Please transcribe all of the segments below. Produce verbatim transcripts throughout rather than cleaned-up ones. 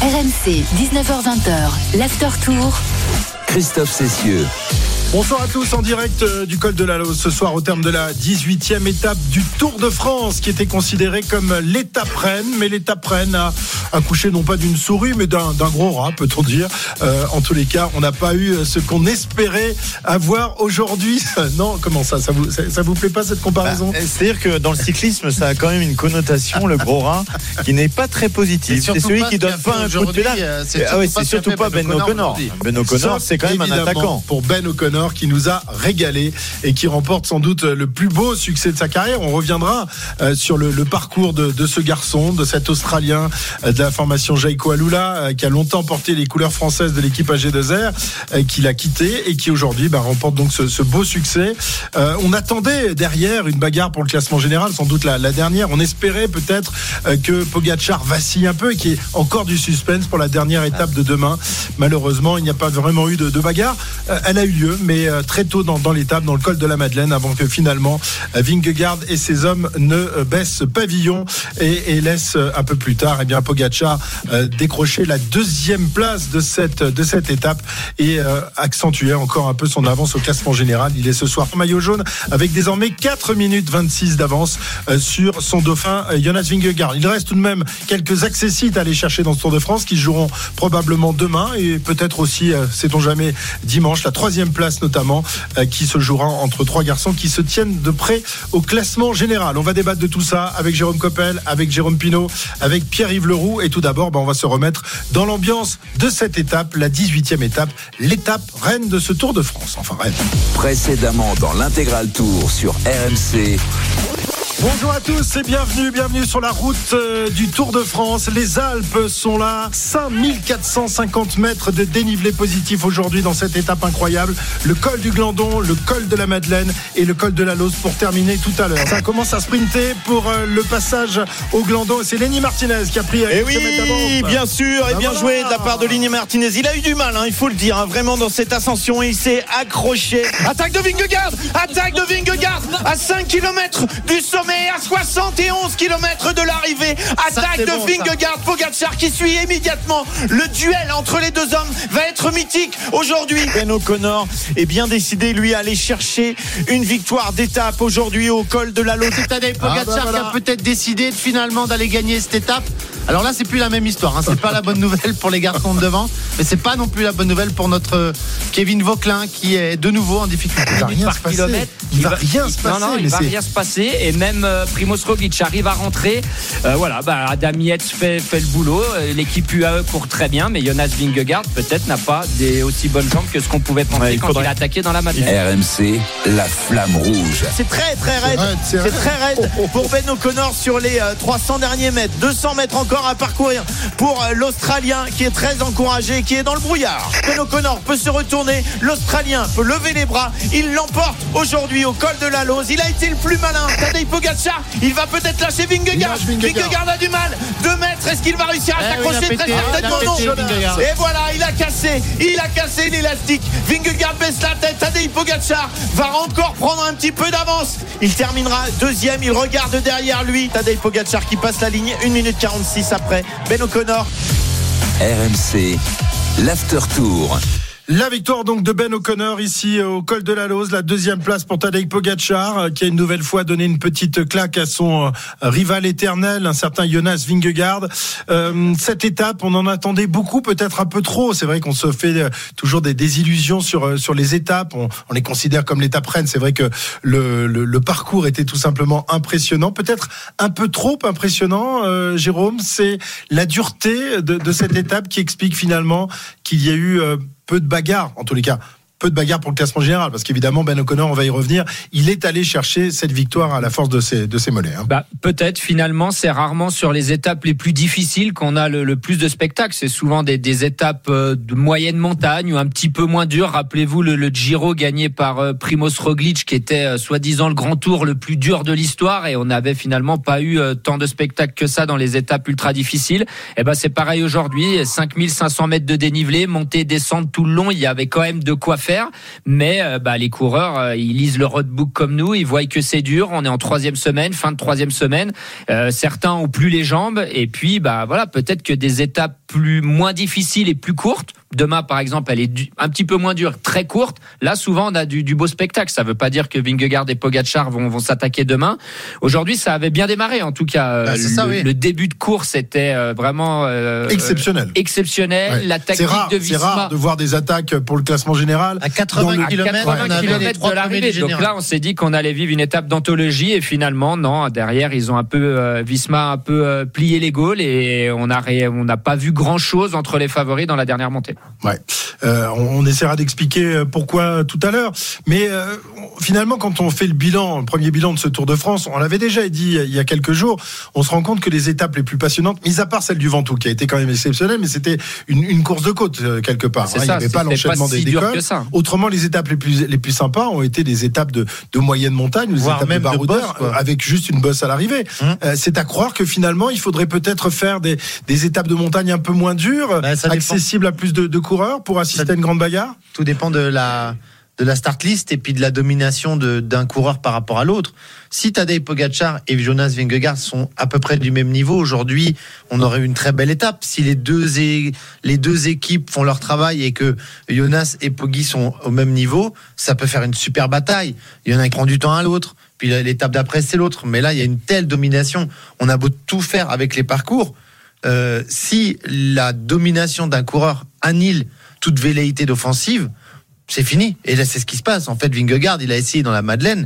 R M C, dix-neuf heures vingt, l'After Tour. Christophe Cessieux. Bonsoir à tous, en direct du col de la Lose ce soir au terme de la dix-huitième étape du Tour de France qui était considérée comme l'étape reine, mais l'étape reine a accouché non pas d'une souris mais d'un, d'un gros rat, peut-on dire. Euh, en tous les cas, on n'a pas eu ce qu'on espérait avoir aujourd'hui. Non, comment ça, ça vous, ça, ça vous plaît pas cette comparaison? Bah, c'est-à-dire que dans le cyclisme, ça a quand même une connotation, le gros rat, qui n'est pas très positive. C'est celui qui donne pas un coup de pédale. C'est, ah ouais, c'est surtout pas Ben O'Connor. Ben O'Connor, c'est quand même un attaquant. Pour Ben O'Connor, qui nous a régalé et qui remporte sans doute le plus beau succès de sa carrière. On reviendra euh, sur le, le parcours de, de ce garçon, de cet Australien euh, de la formation Jayco Alula, euh, qui a longtemps porté les couleurs françaises de l'équipe A G deux R, euh, qui l'a quitté et qui aujourd'hui bah, remporte donc ce, ce beau succès. Euh, on attendait derrière une bagarre pour le classement général, sans doute la, la dernière. On espérait peut-être euh, que Pogačar vacille un peu et qu'il y ait encore du suspense pour la dernière étape de demain. Malheureusement, il n'y a pas vraiment eu de, de bagarre. Euh, elle a eu lieu, mais euh, très tôt dans, dans l'étape, dans le col de la Madeleine, avant que finalement Vingegaard et ses hommes ne baissent pavillon et, et laissent un peu plus tard eh bien, Pogačar euh, décrocher la deuxième place de cette, de cette étape et euh, accentuer encore un peu son avance au classement général. Il est ce soir en maillot jaune avec désormais quatre minutes vingt-six d'avance euh, sur son dauphin euh, Jonas Vingegaard. Il reste tout de même quelques accessites à aller chercher dans ce Tour de France qui joueront probablement demain et peut-être aussi, euh, sait-on jamais, dimanche, la troisième place notamment qui se jouera entre trois garçons qui se tiennent de près au classement général. On va débattre de tout ça avec Jérôme Coppel, avec Jérôme Pinault, avec Pierre-Yves Leroux et tout d'abord bah, on va se remettre dans l'ambiance de cette étape, la dix-huitième étape, l'étape reine de ce Tour de France. Enfin reine. Précédemment dans l'intégral Tour sur R M C. Bonjour à tous et bienvenue, bienvenue sur la route euh, du Tour de France. Les Alpes sont là, cinq mille quatre cent cinquante mètres de dénivelé positif aujourd'hui dans cette étape incroyable. Le col du Glandon, le col de la Madeleine et le col de la Lose pour terminer tout à l'heure. Ça commence à sprinter pour euh, le passage au Glandon. C'est Lenny Martinez qui a pris Et oui, bien sûr, et bien voilà. joué de la part de Lenny Martinez. Il a eu du mal, hein, il faut le dire, hein, vraiment dans cette ascension. Il s'est accroché. Attaque de Vingegaard, attaque de Vingegaard à cinq kilomètres du sommet. À soixante et onze kilomètres de l'arrivée, attaque ça, de bon, Vingegaard, Pogačar qui suit immédiatement. Le duel entre les deux hommes va être mythique aujourd'hui. Ben O'Connor est bien décidé, lui, à aller chercher une victoire d'étape aujourd'hui au col de la Lose. C'est Tadej Pogačar ah bah voilà. qui a peut-être décidé finalement d'aller gagner cette étape. Alors là, c'est plus la même histoire. Hein. C'est pas la bonne nouvelle pour les garçons de devant, mais c'est pas non plus la bonne nouvelle pour notre Kevin Vauquelin qui est de nouveau en difficulté. Il va rien se passer. Il, il va rien se passer. Non, non, il va c'est... rien se passer. Et même euh, Primož Roglič arrive à rentrer. Euh, voilà, bah, Adam Yates fait, fait le boulot. L'équipe U A E court très bien, mais Jonas Vingegaard peut-être n'a pas des aussi bonnes jambes que ce qu'on pouvait penser ouais, il quand faudrait... il a attaqué dans la Madeleine. R M C, la flamme rouge. C'est très très raide. C'est, c'est, c'est très raide oh, oh, oh. pour Ben O'Connor sur les euh, trois cents derniers mètres. deux cents mètres encore à parcourir pour euh, l'Australien qui est très encouragé, qui est dans le brouillard. Ben O'Connor peut se retourner. L'Australien peut lever les bras. Il l'emporte aujourd'hui au col de la Lose. Il a été le plus malin. Tadej Pogačar, il va peut-être lâcher Vingegaard. Vingegaard a du mal. deux mètres, est-ce qu'il va réussir à s'accrocher? Eh oui, très certainement non. Et voilà, il a cassé. Il a cassé l'élastique. Vingegaard baisse la tête. Tadej Pogačar va encore prendre un petit peu d'avance. Il terminera deuxième. Il regarde derrière lui. Tadej Pogačar qui passe la ligne. une minute quarante-six après. Ben O'Connor. R M C, l'After Tour. La victoire donc de Ben O'Connor ici au col de la Lose, la deuxième place pour Tadej Pogačar qui a une nouvelle fois donné une petite claque à son rival éternel, un certain Jonas Vingegaard. Euh, cette étape, on en attendait beaucoup, peut-être un peu trop. C'est vrai qu'on se fait toujours des désillusions sur sur les étapes. On, on les considère comme l'étape reine. C'est vrai que le, le, le parcours était tout simplement impressionnant, peut-être un peu trop impressionnant. Euh, Jérôme, c'est la dureté de, de cette étape qui explique finalement qu'il y a eu euh, peu de bagarres, en tous les cas. Peu de bagarres pour le classement général, parce qu'évidemment Ben O'Connor, on va y revenir, il est allé chercher cette victoire à la force de ses, de ses mollets. Hein. Bah, peut-être, finalement, c'est rarement sur les étapes les plus difficiles qu'on a le, le plus de spectacles. C'est souvent des, des étapes de moyenne montagne ou un petit peu moins dures. Rappelez-vous le, le Giro gagné par euh, Primož Roglič, qui était euh, soi-disant le grand tour le plus dur de l'histoire, et on n'avait finalement pas eu euh, tant de spectacles que ça dans les étapes ultra difficiles. Et ben c'est pareil aujourd'hui, cinq mille cinq cents mètres de dénivelé, montée, descente tout le long, il y avait quand même de quoi faire. faire, mais euh, bah, les coureurs, euh, ils lisent le roadbook comme nous, ils voient que c'est dur. On est en troisième semaine, fin de troisième semaine. Euh, certains ont plus les jambes, et puis bah voilà, peut-être que des étapes plus moins difficiles et plus courtes. Demain, par exemple, elle est du, un petit peu moins dure, très courte. Là, souvent, on a du, du beau spectacle. Ça veut pas dire que Vingegaard et Pogačar vont, vont s'attaquer demain. Aujourd'hui, ça avait bien démarré. En tout cas, bah, le, ça, oui. le début de course était euh, vraiment euh, exceptionnel. Euh, exceptionnel. Ouais. La tactique c'est rare, de Visma. C'est rare de voir des attaques pour le classement général. À quatre-vingts kilomètres, on avait les trois de l'arrivée. Donc là, on s'est dit qu'on allait vivre une étape d'anthologie, et finalement, non. Derrière, ils ont un peu euh, Visma a un peu euh, plié les Gaules, et on a on n'a pas vu grand chose entre les favoris dans la dernière montée. Ouais. Euh, on, on essaiera d'expliquer pourquoi tout à l'heure. Mais euh, finalement, quand on fait le bilan, le premier bilan de ce Tour de France, on l'avait déjà dit il y a quelques jours, on se rend compte que les étapes les plus passionnantes, mis à part celle du Ventoux, qui a été quand même exceptionnelle, mais c'était une, une course de côte quelque part. C'est hein, ça, il n'y avait pas l'enchaînement pas des si décols. Autrement, les étapes les plus les plus sympas ont été des étapes de, de moyenne montagne, ou des étapes même de baroudeur, de boss, avec juste une bosse à l'arrivée. Hum. Euh, c'est à croire que finalement, il faudrait peut-être faire des, des étapes de montagne un peu moins dures, bah, accessibles à plus de, de coureurs pour assister ça, à une grande bagarre. Tout dépend de la de la start list et puis de la domination de, d'un coureur par rapport à l'autre. Si Tadej Pogačar et Jonas Vingegaard sont à peu près du même niveau aujourd'hui, on aurait eu une très belle étape. Si les deux é, les deux équipes font leur travail et que Jonas et Poggi sont au même niveau, ça peut faire une super bataille. Il y en a qui prend du temps à l'autre, puis l'étape d'après c'est l'autre. Mais là, il y a une telle domination. On a beau tout faire avec les parcours, euh, si la domination d'un coureur annule toute velléité d'offensive, c'est fini. Et là, c'est ce qui se passe. En fait, Vingegaard, il a essayé dans la Madeleine,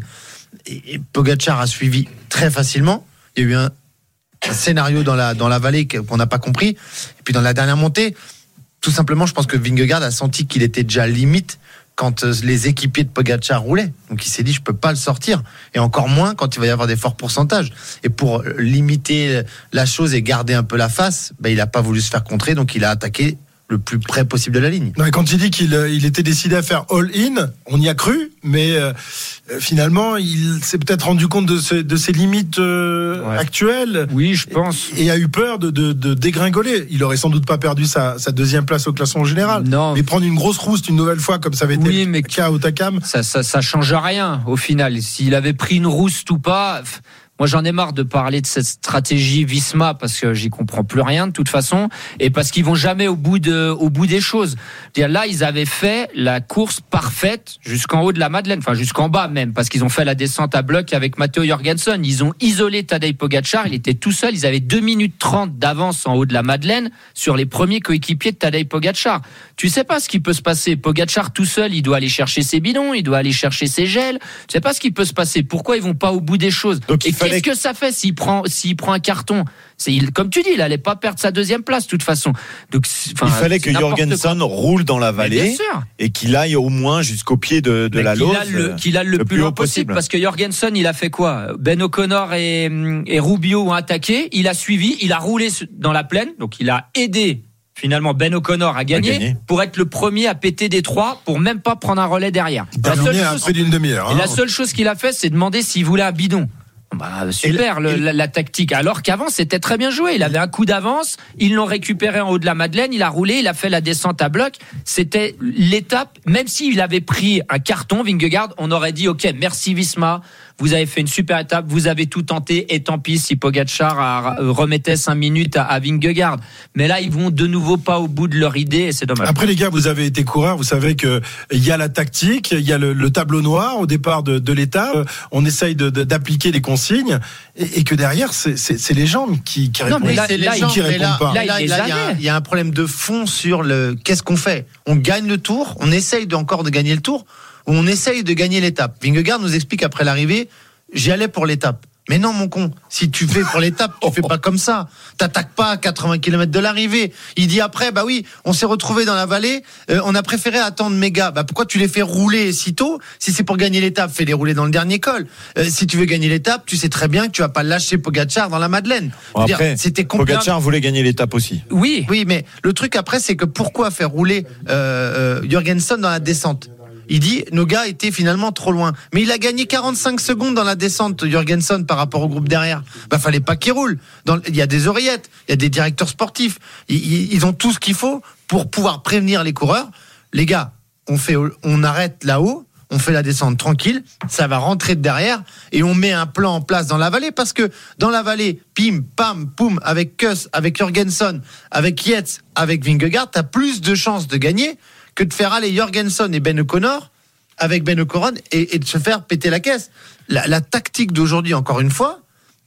et Pogačar a suivi très facilement. Il y a eu un, un scénario dans la, dans la vallée qu'on n'a pas compris. Et puis dans la dernière montée, tout simplement, je pense que Vingegaard a senti qu'il était déjà limite quand les équipiers de Pogačar roulaient. Donc il s'est dit, je peux pas le sortir. Et encore moins quand il va y avoir des forts pourcentages. Et pour limiter la chose et garder un peu la face, ben, il n'a pas voulu se faire contrer, donc il a attaqué le plus près possible de la ligne. Non, quand il dit qu'il il était décidé à faire all-in, on y a cru, mais euh, finalement, il s'est peut-être rendu compte de, ce, de ses limites euh, ouais. actuelles. Oui, je pense. Et, et a eu peur de, de, de dégringoler. Il aurait sans doute pas perdu sa, sa deuxième place au classement général. Non. Mais prendre une grosse rouste une nouvelle fois, comme ça avait été oui, le mais cas au Takam. Ça, ça, ça change rien au final. S'il avait pris une rouste ou pas. Moi, j'en ai marre de parler de cette stratégie Visma parce que j'y comprends plus rien de toute façon, et parce qu'ils vont jamais au bout de, au bout des choses. C'est-à-dire, là, ils avaient fait la course parfaite jusqu'en haut de la Madeleine, enfin jusqu'en bas même, parce qu'ils ont fait la descente à bloc avec Matteo Jorgensen. Ils ont isolé Tadej Pogačar. Il était tout seul. Ils avaient deux minutes trente d'avance en haut de la Madeleine sur les premiers coéquipiers de Tadej Pogačar. Tu sais pas ce qui peut se passer. Pogačar tout seul, il doit aller chercher ses bidons, il doit aller chercher ses gels. Tu sais pas ce qui peut se passer. Pourquoi ils vont pas au bout des choses? Donc, et qu'est-ce que ça fait s'il prend, s'il prend un carton? C'est, il, comme tu dis, il allait pas perdre sa deuxième place de toute façon. Donc, il fallait que Jorgensen roule dans la vallée et qu'il aille au moins jusqu'au pied de, de la qu'il Lose. A le, qu'il aille le, le plus, plus loin possible. possible. Parce que Jorgensen, il a fait quoi? Ben O'Connor et, et Rubio ont attaqué. Il a suivi, il a roulé dans la plaine. Donc, il a aidé finalement Ben O'Connor a gagné, a gagné pour être le premier à péter des trois, pour même pas prendre un relais derrière. La seule chose, près d'une demi-heure. Hein. Et la seule chose qu'il a fait, c'est demander s'il voulait un bidon. Bah, super le, la, la tactique. Alors qu'avant c'était très bien joué. Il avait un coup d'avance. Ils l'ont récupéré en haut de la Madeleine. Il a roulé. Il a fait la descente à bloc. C'était l'étape. Même s'il avait pris un carton, Vingegaard, on aurait dit ok, merci Visma. Vous avez fait une super étape, vous avez tout tenté, et tant pis si Pogačar a, remettait cinq minutes à, à Vingegaard. Mais là, ils vont de nouveau pas au bout de leur idée, et c'est dommage. Après, les gars, vous avez été coureurs, vous savez que il y a la tactique, il y a le, le tableau noir au départ de, de l'étape. On essaye de, de, d'appliquer les consignes, et, et que derrière, c'est, c'est, c'est les jambes qui, qui répondent. Non, mais là, c'est les là, jambes, qui répondent là, pas. Là, là, il y, a, y a un problème de fond sur le qu'est-ce qu'on fait. On gagne le tour, on essaye de, encore de gagner le tour, ou on essaye de gagner l'étape. Vingegaard nous explique après l'arrivée, j'y allais pour l'étape. Mais non, mon con, si tu fais pour l'étape, tu fais pas comme ça. T'attaques pas à quatre-vingts kilomètres de l'arrivée. Il dit après, bah oui, on s'est retrouvé dans la vallée, euh, on a préféré attendre mes gars. Bah pourquoi tu les fais rouler si tôt? Si c'est pour gagner l'étape, fais-les rouler dans le dernier col. Euh, si tu veux gagner l'étape, tu sais très bien que tu vas pas lâcher Pogačar dans la Madeleine. Bon, après, dire, c'était compl- Pogačar voulait gagner l'étape aussi. Oui, oui, mais le truc après, c'est que pourquoi faire rouler euh, euh, Jorgensen dans la descente? Il dit, nos gars étaient finalement trop loin. Mais il a gagné quarante-cinq secondes dans la descente, Jorgensen, par rapport au groupe derrière. Bah, fallait pas qu'il roule. Dans, il y a des oreillettes, il y a des directeurs sportifs. Ils, ils ont tout ce qu'il faut pour pouvoir prévenir les coureurs. Les gars, on fait, on arrête là-haut. On fait la descente tranquille, ça va rentrer de derrière et on met un plan en place dans la vallée parce que dans la vallée, pim, pam, poum, avec Kuss, avec Jorgensen, avec Yates, avec Vingegaard, t'as plus de chances de gagner que de faire aller Jorgensen et Ben O'Connor avec Ben O'Connor et, et de se faire péter la caisse. La, la tactique d'aujourd'hui, encore une fois,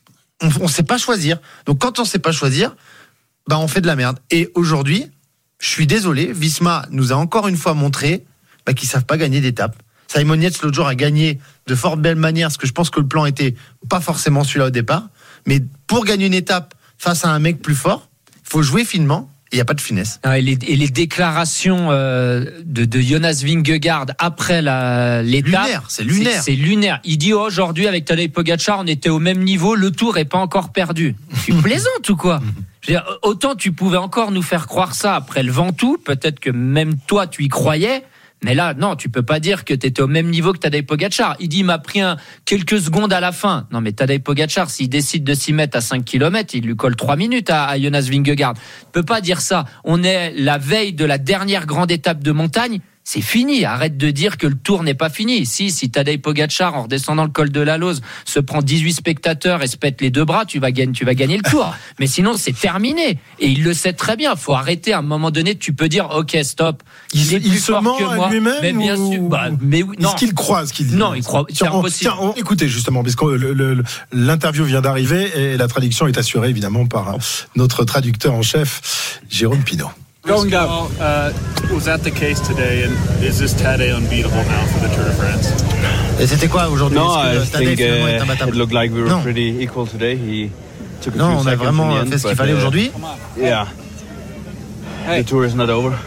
on ne sait pas choisir. Donc quand on ne sait pas choisir, bah on fait de la merde. Et aujourd'hui, je suis désolé, Visma nous a encore une fois montré bah, qu'ils ne savent pas gagner d'étapes. Simon Yates l'autre jour a gagné de fort belle manière, parce que je pense que le plan était pas forcément celui-là au départ. Mais pour gagner une étape face à un mec plus fort, il faut jouer finement. Il n'y a pas de finesse. Ah, et, les, et les déclarations euh, de, de Jonas Vingegaard après la, l'étape, lunaire, c'est lunaire. C'est, c'est lunaire. Il dit oh, aujourd'hui avec Tadej Pogačar, on était au même niveau, le Tour est pas encore perdu. Tu plaisantes ou quoi? Je veux dire, autant tu pouvais encore nous faire croire ça après le Ventoux, peut-être que même toi tu y croyais. Mais là, non, tu peux pas dire que tu étais au même niveau que Tadej Pogačar. Il dit, il m'a pris un, quelques secondes à la fin. Non, mais Tadej Pogačar, s'il décide de s'y mettre à cinq kilomètres, il lui colle trois minutes à, à Jonas Vingegaard. Tu peux pas dire ça. On est la veille de la dernière grande étape de montagne. C'est fini. Arrête de dire que le Tour n'est pas fini. Si, si Tadej Pogačar, en redescendant le col de la Lose, se prend dix-huit spectateurs et se pète les deux bras, tu vas gagner, tu vas gagner le Tour. Mais sinon, c'est terminé. Et il le sait très bien. Faut arrêter. À un moment donné, tu peux dire, OK, stop. Il, il est il plus se fort ment que à moi. lui-même Mais bien ou... sûr. Bah, mais oui, non. Est-ce qu'il croit ce qu'il dit? Non, il croit. C'est tiens, on, impossible. tiens, on, écoutez, justement, parce que le, le, l'interview vient d'arriver et la traduction est assurée, évidemment, par notre traducteur en chef, Jérôme Pinault. Going down. Uh, was that the case today, and is this Tadej unbeatable now for the Tour de France? Et c'était quoi aujourd'hui? No, I think uh, it looked like we were non. pretty equal today. He took a non, few on a seconds vraiment in the end, fait ce qu'il but, fallait uh, aujourd'hui. Yeah. Hey. The tour is not over.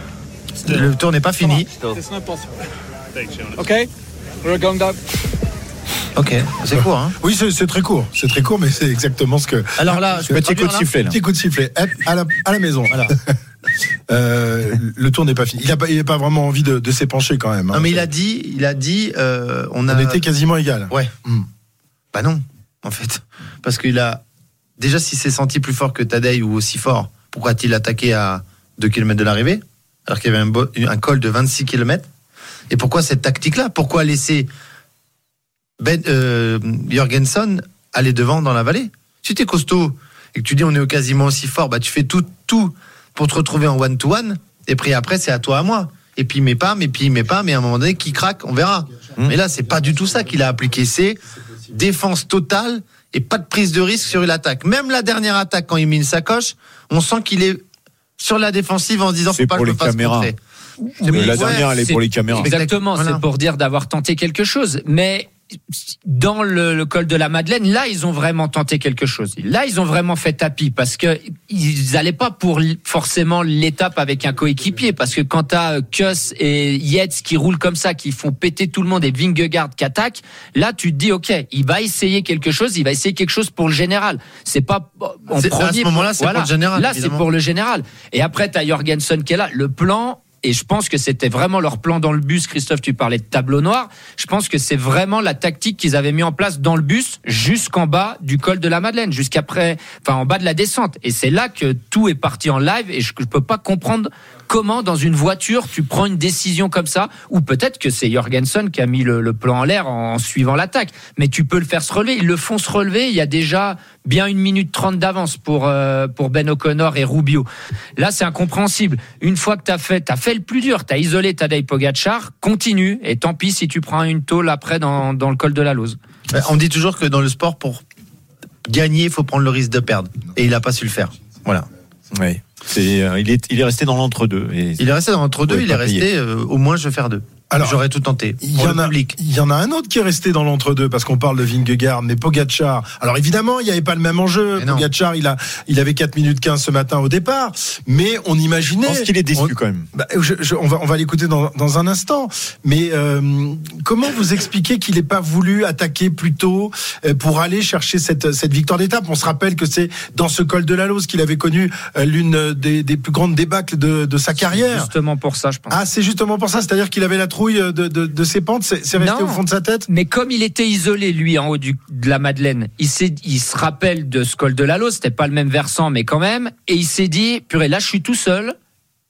Le tour n'est pas fini. It's not possible. Thanks, Jonas. Okay, we're going down. Ok, c'est court, hein. Oui, c'est, c'est très court. C'est très court, mais c'est exactement ce que. Alors là, je petit coup de sifflet. Petit coup de sifflet. À la, à la maison. Voilà. Euh, le tour n'est pas fini. Il n'a pas, il a pas vraiment envie de, de s'épancher quand même. Hein. Non, mais il a dit, il a dit, euh, on a. On était quasiment égal. Ouais. Mm. Bah non, en fait, parce qu'il a déjà s'il s'est senti plus fort que Tadej ou aussi fort, pourquoi a-t-il attaqué à deux kilomètres de l'arrivée alors qu'il y avait un, bo- un col de vingt-six kilomètres? Et pourquoi cette tactique-là? Pourquoi laisser Ben euh, Jorgensen aller devant dans la vallée? Si t'es costaud et que tu dis on est quasiment aussi fort, bah tu fais tout, tout pour te retrouver en one-to-one, et puis après c'est à toi à moi. Et puis il met pas, mais puis il met pas, mais à un moment donné qui craque, on verra. Mmh. Mais là c'est pas du tout ça qu'il a appliqué, c'est défense totale et pas de prise de risque sur une attaque. Même la dernière attaque quand il met une sacoche, on sent qu'il est sur la défensive en se disant c'est faut pas pour que les je me fasse caméras. contrer. Oui, la ouais, dernière elle est pour les caméras. Exactement, Voilà. c'est pour dire d'avoir tenté quelque chose. Mais dans le, le col de la Madeleine, là, ils ont vraiment tenté quelque chose. Là, ils ont vraiment fait tapis parce que ils n'allaient pas pour forcément l'étape avec un coéquipier. Parce que quand t'as Kuss et Yates qui roulent comme ça, qui font péter tout le monde et Vingegaard qui attaque, là, tu te dis, OK, il va essayer quelque chose, il va essayer quelque chose pour le général. C'est pas en c'est, premier. à ce moment-là, c'est voilà. pour le général. Là, évidemment. c'est pour le général. Et après, t'as Jorgensen qui est là. Le plan. Et je pense que c'était vraiment leur plan dans le bus. Christophe, tu parlais de tableau noir. Je pense que c'est vraiment la tactique qu'ils avaient mis en place dans le bus jusqu'en bas du col de la Madeleine, jusqu'après, enfin en bas de la descente. Et c'est là que tout est parti en live. Et je ne peux pas comprendre comment dans une voiture tu prends une décision comme ça. Ou peut-être que c'est Jorgensen qui a mis le, le plan en l'air en, en suivant l'attaque. Mais tu peux le faire se relever. Ils le font se relever. Il y a déjà bien une minute trente d'avance pour euh, pour Ben O'Connor et Rubio. Là, c'est incompréhensible. Une fois que t'as fait, t'as fait le plus dur, t'as isolé Tadej Pogačar, continue. Et tant pis si tu prends une tôle après dans dans le col de la Lose. On dit toujours que dans le sport, pour gagner, il faut prendre le risque de perdre. Et il n'a pas su le faire. Voilà. Oui. C'est, euh, il est, il est resté dans l'entre-deux. Et il est resté dans l'entre-deux. Il est resté. Payer. Euh, au moins, je vais faire deux. Alors, j'aurais tout tenté. Il y, en a, il y en a un autre qui est resté dans l'entre-deux parce qu'on parle de Vingegaard, mais Pogačar. Alors évidemment, il n'y avait pas le même enjeu. Mais Pogačar, il a, il avait quatre minutes quinze ce matin au départ, mais on imaginait. Je pense qu'il est déçu on, quand même. Bah, je, je, on va, on va l'écouter dans, dans un instant. Mais euh, comment vous expliquez qu'il n'ait pas voulu attaquer plus tôt pour aller chercher cette, cette victoire d'étape? On se rappelle que c'est dans ce col de la Lose qu'il avait connu l'une des, des plus grandes débâcles de, de sa carrière. C'est justement pour ça, je pense. Ah, c'est justement pour ça. C'est-à-dire qu'il avait la trouille de, de, de ses pentes, c'est, c'est resté non, au fond de sa tête. Mais comme il était isolé, lui, en haut du, de la Madeleine, il, s'est, il se rappelle de ce col de la Lose, c'était pas le même versant, mais quand même, et il s'est dit, purée, là, je suis tout seul,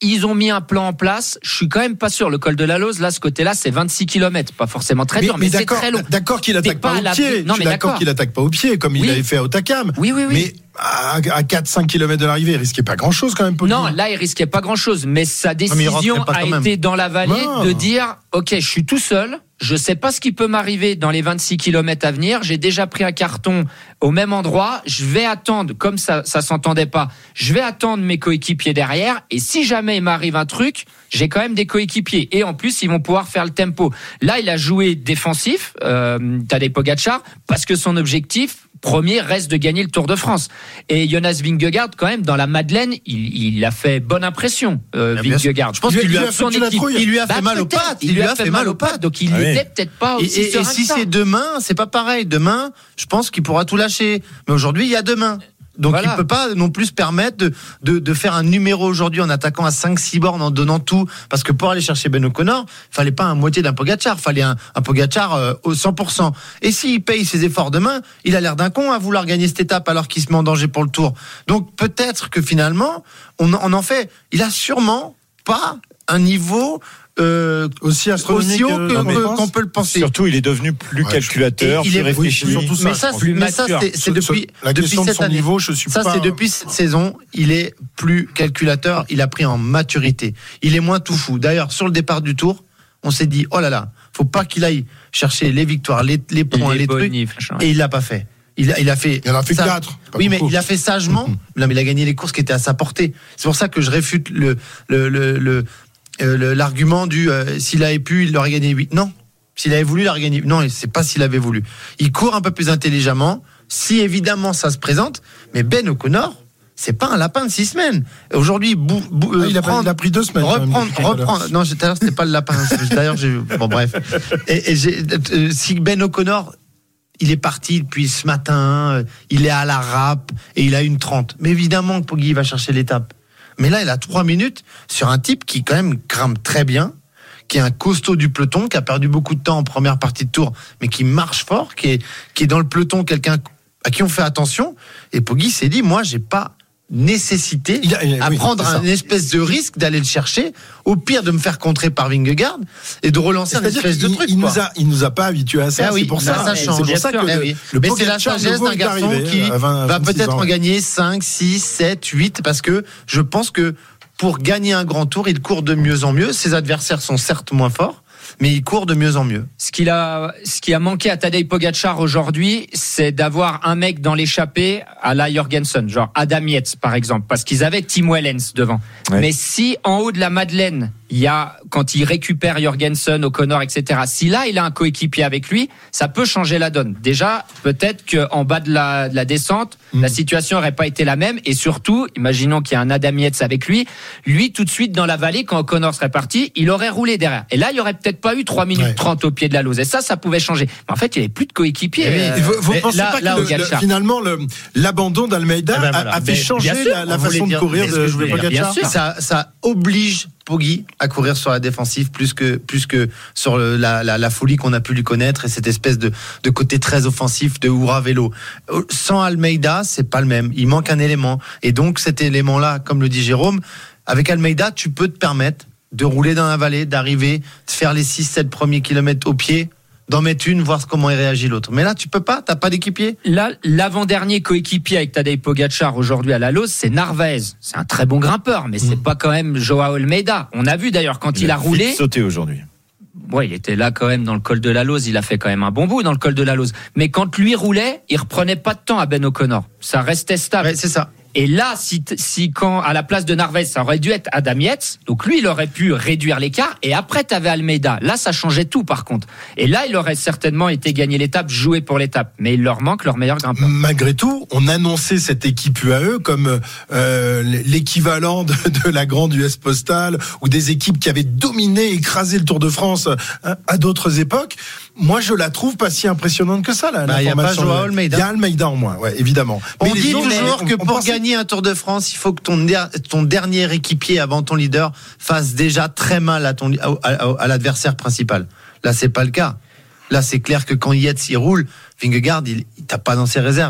ils ont mis un plan en place. Je suis quand même pas sûr. Le col de la Lose, là, ce côté-là, c'est vingt-six kilomètres. Pas forcément très mais, dur, mais, mais c'est très long. D'accord qu'il attaque pas, pas au pied. Non, je suis d'accord, d'accord qu'il attaque pas au pied, comme oui. il avait fait à Otakam. Oui, oui, oui. Mais à, à quatre cinq kilomètres de l'arrivée, il risquait pas grand-chose quand même. Poggi. Non, là, il risquait pas grand-chose. Mais sa décision non, mais a été dans la vallée non. de dire, OK, je suis tout seul. Je sais pas ce qui peut m'arriver dans les vingt-six kilomètres à venir. J'ai déjà pris un carton au même endroit. Je vais attendre, comme ça, ça s'entendait pas. Je vais attendre mes coéquipiers derrière. Et si jamais il m'arrive un truc, j'ai quand même des coéquipiers. Et en plus, ils vont pouvoir faire le tempo. Là, il a joué défensif, euh, Tadej Pogačar, parce que son objectif premier reste de gagner le Tour de France. Et Jonas Vingegaard, quand même, dans la Madeleine, il, il a fait bonne impression, euh, Vingegaard. Je pense qu'il lui a, son équipe, il lui a fait bah, mal aux pattes. Il, il lui a fait, fait mal aux pattes. Donc il n'était ah oui. peut-être pas aussi Et, et, et si c'est demain, c'est pas pareil. Demain, je pense qu'il pourra tout lâcher. Mais aujourd'hui, il y a demain. Donc voilà. Il peut pas non plus se permettre de, de, de faire un numéro aujourd'hui en attaquant à cinq six bornes, en donnant tout, parce que pour aller chercher Ben O'Connor, il fallait pas un moitié d'un Pogačar, il fallait un, un Pogačar euh, au cent pour cent. Et s'il paye ses efforts demain, il a l'air d'un con à vouloir gagner cette étape alors qu'il se met en danger pour le Tour. Donc peut-être que finalement, on, on en fait, il a sûrement pas un niveau Euh, aussi astronomique aussi haut que, que, qu'on peut le penser. Surtout, il est devenu plus ouais, calculateur, plus réfléchi. Oui, surtout ça, mais ça, plus mais ça c'est, c'est depuis, la depuis question cette de son année. niveau, je suis ça, pas... c'est depuis cette saison, il est plus calculateur, il a pris en maturité. Il est moins tout fou. D'ailleurs, sur le départ du Tour, on s'est dit, oh là là, faut pas qu'il aille chercher les victoires, les, les points, les, les trucs. Bonif, et il l'a pas fait. Il a, il a fait. Il en a fait quatre. Oui, mais il a fait sagement. Mm-hmm. Non, mais il a gagné les courses qui étaient à sa portée. C'est pour ça que je réfute le, le, le, le Euh, le, l'argument du euh, s'il avait pu, il aurait gagné huit. Non, s'il avait voulu, il aurait gagné. Non, c'est pas s'il avait voulu. Il court un peu plus intelligemment. Si évidemment ça se présente, mais Ben O'Connor, c'est pas un lapin de six semaines. Aujourd'hui, bou, bou, ah, il, a prendre, pris, il a pris deux semaines. Reprendre, reprendre. Non, tout à l'heure c'était pas le lapin. D'ailleurs, j'ai bon bref. Et, et j'ai, euh, si Ben O'Connor, il est parti depuis ce matin, euh, il est à la râpe et il a une trente. Mais évidemment que Poggi va chercher l'étape. Mais là, il a trois minutes sur un type qui, quand même, grimpe très bien, qui est un costaud du peloton, qui a perdu beaucoup de temps en première partie de tour, mais qui marche fort, qui est, qui est dans le peloton, quelqu'un à qui on fait attention. Et Poggi s'est dit, moi, j'ai pas nécessité il a, il a, à oui, prendre un espèce de risque d'aller le chercher, au pire de me faire contrer par Vingegaard et de relancer un espèce de il, truc. Il quoi. nous a, il nous a pas habitués à ça. Ah oui, c'est pour ça, ça, ça change. C'est pour ça que le, oui. le Mais c'est la sagesse d'un garçon qui vingt, va peut-être en gagner cinq, six, sept, huit, parce que je pense que pour gagner un grand tour, il court de mieux en mieux. Ses adversaires sont certes moins forts, mais il court de mieux en mieux. Ce qu'il a, ce qui a manqué à Tadej Pogačar aujourd'hui, c'est d'avoir un mec dans l'échappée à la Jorgensen, genre Adam Yates par exemple, parce qu'ils avaient Tim Wellens devant. Ouais. Mais si en haut de la Madeleine, il y a, quand il récupère Jorgensen, O'Connor, et cetera, si là il a un coéquipier avec lui, ça peut changer la donne. Déjà, peut-être qu'en bas de la, de la descente, mmh. la situation n'aurait pas été la même. Et surtout, imaginons qu'il y a un Adam Yates avec lui, lui tout de suite dans la vallée, quand O'Connor serait parti, il aurait roulé derrière. Et là, il y aurait peut-être pas eu trois minutes ouais. trente au pied de la Lose. Et ça, ça pouvait changer. Mais en fait, il n'y avait plus de coéquipier. Euh, vous vous pensez là, pas là, que le, le, finalement, le, l'abandon d'Almeida eh ben voilà. a, a fait mais, changer sûr, la, la façon de courir de, de Pogačar? Ça, ça oblige Poggi à courir sur la défensive plus que plus que sur le, la, la la folie qu'on a pu lui connaître et cette espèce de de côté très offensif de Hura vélo. Sans Almeida, c'est pas le même. Il manque un élément et donc cet élément-là, comme le dit Jérôme, avec Almeida, tu peux te permettre de rouler dans la vallée, d'arriver, de faire les six sept premiers kilomètres au pied, d'en mettre une, voir comment il réagit l'autre. Mais là, tu peux pas, t'as pas d'équipier. Là, l'avant-dernier coéquipier avec Tadej Pogačar aujourd'hui à la Lose, c'est Narvaez. C'est un très bon grimpeur, mais mmh. c'est pas quand même Joao Almeida. On a vu d'ailleurs quand il, il a, a roulé. Sauté aujourd'hui. Ouais, il était là quand même dans le col de la Lose. Il a fait quand même un bon bout dans le col de la Lose. Mais quand lui roulait, il reprenait pas de temps à Ben O'Connor. Ça restait stable. Ouais, c'est ça. Et là, si, si quand à la place de Narvaez, ça aurait dû être Adam Yates, donc lui, il aurait pu réduire l'écart. Et après, t'avais Almeida. Là, ça changeait tout, par contre. Et là, il aurait certainement été gagné l'étape, joué pour l'étape. Mais il leur manque leur meilleur grimpeur. Malgré tout, on annonçait cette équipe U A E comme euh, l'équivalent de, de la grande U S Postal ou des équipes qui avaient dominé, écrasé le Tour de France à, à d'autres époques. Moi, je la trouve pas si impressionnante que ça, là. Bah, il y a pas Joao Almeida. Il y a Almeida en moins, ouais, évidemment. On mais dit toujours on, que on pour pensait... gagner un Tour de France, il faut que ton, der- ton dernier équipier avant ton leader fasse déjà très mal à, ton, à, à, à l'adversaire principal. Là, c'est pas le cas. Là, c'est clair que quand Yates il roule, Vingegaard, il, il tape pas dans ses réserves. Hein.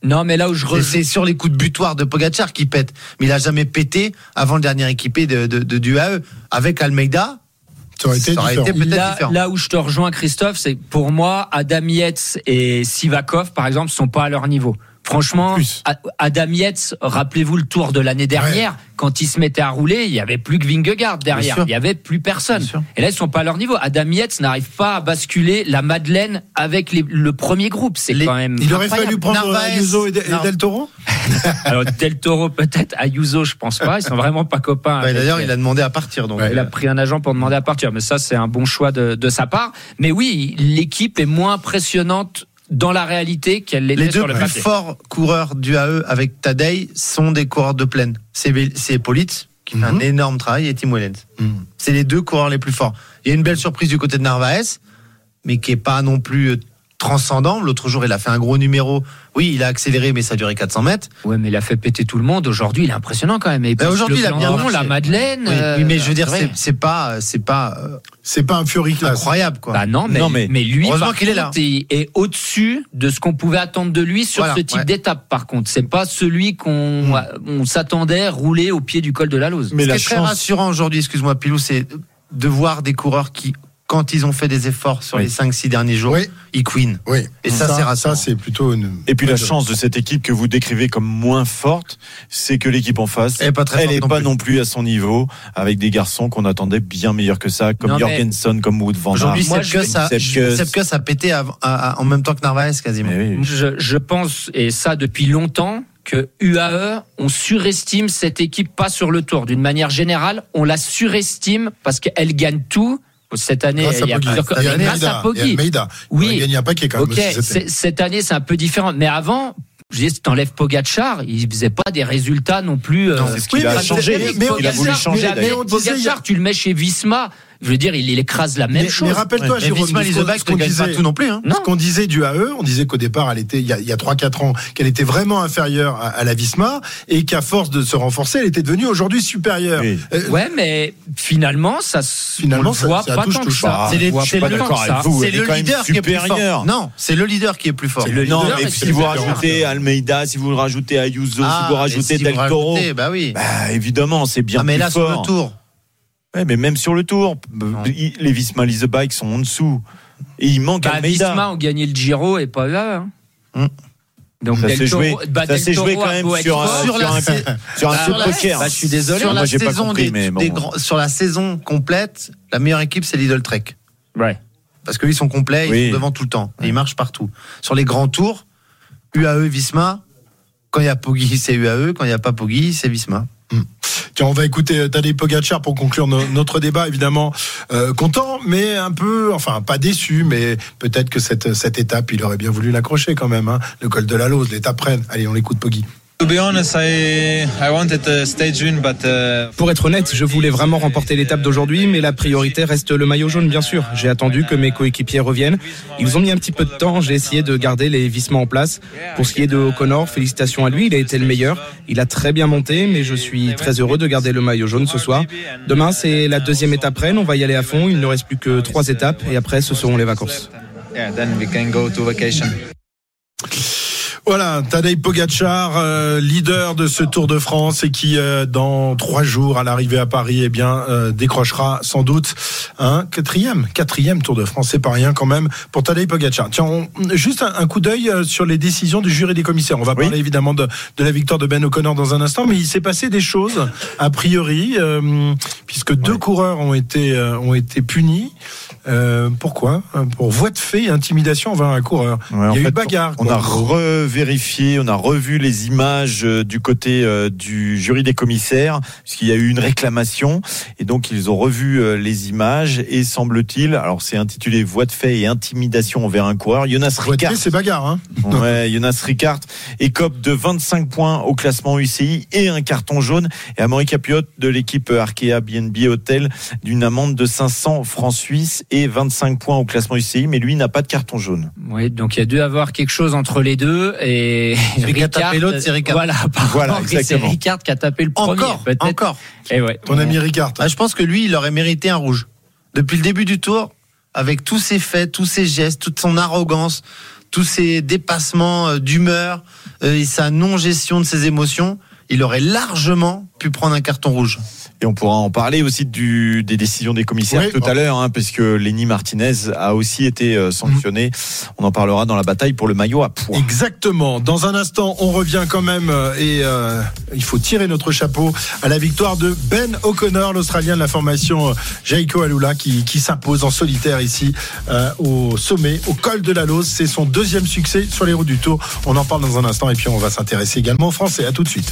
Non, mais là où je re... c'est sur les coups de butoir de Pogačar qui pète, mais il a jamais pété avant le dernier équipé de, de, de du U A E. Avec Almeida, ça aurait été, ça aurait été peut-être là, différent. Là où je te rejoins, Christophe, c'est que pour moi, Adam Yates et Sivakov, par exemple, sont pas à leur niveau. Franchement, Adam Yates, rappelez-vous le Tour de l'année dernière, ouais. quand il se mettait à rouler, il y avait plus que Vingegaard derrière, il y avait plus personne. Et là, ils sont pas à leur niveau. Adam Yates n'arrive pas à basculer la Madeleine avec les, le premier groupe. C'est les, quand même. Il aurait fallu prendre Narvaez, Ayuso et, et Del Toro. Alors Del Toro peut-être, Ayuso je pense pas. Ils sont vraiment pas copains. Bah, d'ailleurs, il a demandé à partir. Donc ouais, il a pris un agent pour demander à partir. Mais ça, c'est un bon choix de, de sa part. Mais oui, l'équipe est moins impressionnante dans la réalité qu'elle l'était sur le papier. Les deux plus forts coureurs du A E avec Tadej sont des coureurs de plaine. C'est, c'est Polic qui mm-hmm. fait un énorme travail et Tim Wellens. Mm. C'est les deux coureurs les plus forts. Il y a une belle surprise du côté de Narvaez, mais qui est pas non plus transcendant. L'autre jour, il a fait un gros numéro. Oui, il a accéléré, mais ça a duré quatre cents mètres. Ouais, mais il a fait péter tout le monde. Aujourd'hui, il est impressionnant quand même. Et bah aujourd'hui, il a bien marché. La Madeleine. Oui, euh, oui mais je veux dire, c'est, c'est pas, c'est pas, euh, c'est pas un Fury class. Incroyable, quoi. Bah non, mais, non, mais, mais lui, heureusement qu'il est là. Il est au-dessus de ce qu'on pouvait attendre de lui sur voilà, ce type ouais. d'étape. Par contre, c'est pas celui qu'on, mmh. on s'attendait rouler au pied du col de la Lose. Mais ce qui est chance... très rassurant aujourd'hui, excuse-moi, Pilou, c'est de voir des coureurs qui, quand ils ont fait des efforts sur oui. les cinq six derniers jours, oui. ils queen. Oui. Et ça, ça, c'est rassurant. Ça, c'est plutôt une. Et puis la chance de cette équipe que vous décrivez comme moins forte, c'est que l'équipe en face, elle n'est pas, très elle est non, pas plus. non plus à son niveau, avec des garçons qu'on attendait bien meilleurs que ça, comme non, Jorgensen, comme Wout van Aert. Aujourd'hui, Sepkus a pété à, à, à, en même temps que Narvaez quasiment. Oui. Je, je pense, et ça depuis longtemps, que U A E, on surestime cette équipe pas sur le Tour. D'une manière générale, on la surestime parce qu'elle gagne tout. Cette année, grâce il y a plusieurs grâce à Poggi. Oui, il gagne un paquet quand même. Okay. Cette année, c'est un peu différent. Mais avant, je dis, si t'enlèves Pogačar, il faisait pas des résultats non plus. Non, c'est ce qu'il oui, a changé. Mais, mais il a voulu changer. Mais, mais Pogačar, tu le mets chez Visma. Je veux dire, il, il écrase la même mais, chose. Mais rappelle-toi, ouais. Jérôme, ce, qu'on, ce qu'on disait, pas tout non plus. Hein. Ce qu'on disait du A E, on disait qu'au départ, elle était, il y a, il y a trois quatre ans, qu'elle était vraiment inférieure à, à la Visma et qu'à force de se renforcer, elle était devenue aujourd'hui supérieure. Oui. Euh, ouais, mais finalement, ça, finalement, on le voit ça, pas ça tant que ça. C'est, les, c'est, pas le, vous, c'est le leader qui est plus fort. Non, c'est le leader qui est plus fort. Non, mais si vous rajoutez Almeida, si vous rajoutez Ayuso, si vous rajoutez Del Toro, bah oui. Bah évidemment, c'est bien plus fort. Mais là, sur le Tour. Ouais, mais même sur le Tour, non. les Visma Lease Bike sont en dessous. Et il manque bah, Almeida. Visma ont gagné le Giro et pas là. Hein. Hum. Donc ça s'est joué, bah, ça s'est joué quand même sur, un, sur, la, un, sur un sur coup de poker. Bah, je suis désolé. Sur, moi, la j'ai saison pas compris, des, mais bon. des grands, sur la saison complète, la meilleure équipe, c'est Lidl Trek. Ouais. Parce qu'ils sont complets, oui. ils sont devant tout le temps. Et ils marchent partout. Sur les grands tours, U A E, Visma, quand il y a Poggi, c'est U A E. Quand il n'y a pas Poggi, c'est Visma. Hum. Tiens, on va écouter Tadej Pogačar pour conclure no, notre débat, évidemment euh, content, mais un peu, enfin pas déçu, mais peut-être que cette, cette étape, il aurait bien voulu l'accrocher quand même, hein, le col de la Lose, l'étape reine. Allez, on l'écoute Poggi. Pour être honnête, je voulais vraiment remporter l'étape d'aujourd'hui, mais la priorité reste le maillot jaune, bien sûr. J'ai attendu que mes coéquipiers reviennent. Ils ont mis un petit peu de temps, j'ai essayé de garder les Visma en place. Pour ce qui est de O'Connor, félicitations à lui, il a été le meilleur. Il a très bien monté, mais je suis très heureux de garder le maillot jaune ce soir. Demain, c'est la deuxième étape reine, on va y aller à fond. Il ne reste plus que trois étapes, et après, ce seront les vacances. Voilà, Tadej Pogačar, euh, leader de ce Tour de France et qui, euh, dans trois jours, à l'arrivée à Paris, eh bien, euh, décrochera sans doute un quatrième, quatrième Tour de France. C'est pas rien quand même pour Tadej Pogačar. Tiens, on, juste un, un coup d'œil sur les décisions du jury des commissaires. On va oui. parler évidemment de, de la victoire de Ben O'Connor dans un instant, mais il s'est passé des choses a priori, euh, puisque ouais. deux coureurs ont été euh, ont été punis. Euh, pourquoi ? Pour voie de fait et intimidation envers un coureur. Ouais, il y a fait, eu bagarre. On quoi. a revérifié, on a revu les images du côté euh, du jury des commissaires, puisqu'il y a eu une réclamation, et donc ils ont revu euh, les images, et semble-t-il, alors c'est intitulé voie de fait et intimidation envers un coureur. Jonas voie Rickaert. De fait, c'est bagarre, hein. Ouais, Jonas Rickaert écope de vingt-cinq points au classement U C I et un carton jaune, et Amaury Capiot de l'équipe Arkea B and B Hotel d'une amende de cinq cents francs suisses et vingt-cinq points au classement U C I, mais lui n'a pas de carton jaune. Oui, donc il y a dû avoir quelque chose entre les deux, et celui qui a tapé l'autre, c'est Rickaert. Voilà, voilà, exactement. C'est Rickaert qui a tapé le premier. Encore, peut-être. encore. Et ouais. Ton ami Rickaert. Ah, je pense que lui, il aurait mérité un rouge. Depuis le début du tour, avec tous ses faits, tous ses gestes, toute son arrogance, tous ces dépassements d'humeur euh, et sa non-gestion de ses émotions, il aurait largement pu prendre un carton rouge. Et on pourra en parler aussi du, des décisions des commissaires oui, tout à l'heure, hein, parce que Lenny Martinez a aussi été euh, sanctionné. Mmh. On en parlera dans la bataille pour le maillot à pois. Exactement. Dans un instant, on revient quand même et euh, il faut tirer notre chapeau à la victoire de Ben O'Connor, l'Australien de la formation Jayco Alula, qui, qui s'impose en solitaire ici euh, au sommet, au col de la Lose. C'est son deuxième succès sur les routes du Tour. On en parle dans un instant et puis on va s'intéresser également aux Français. À tout de suite.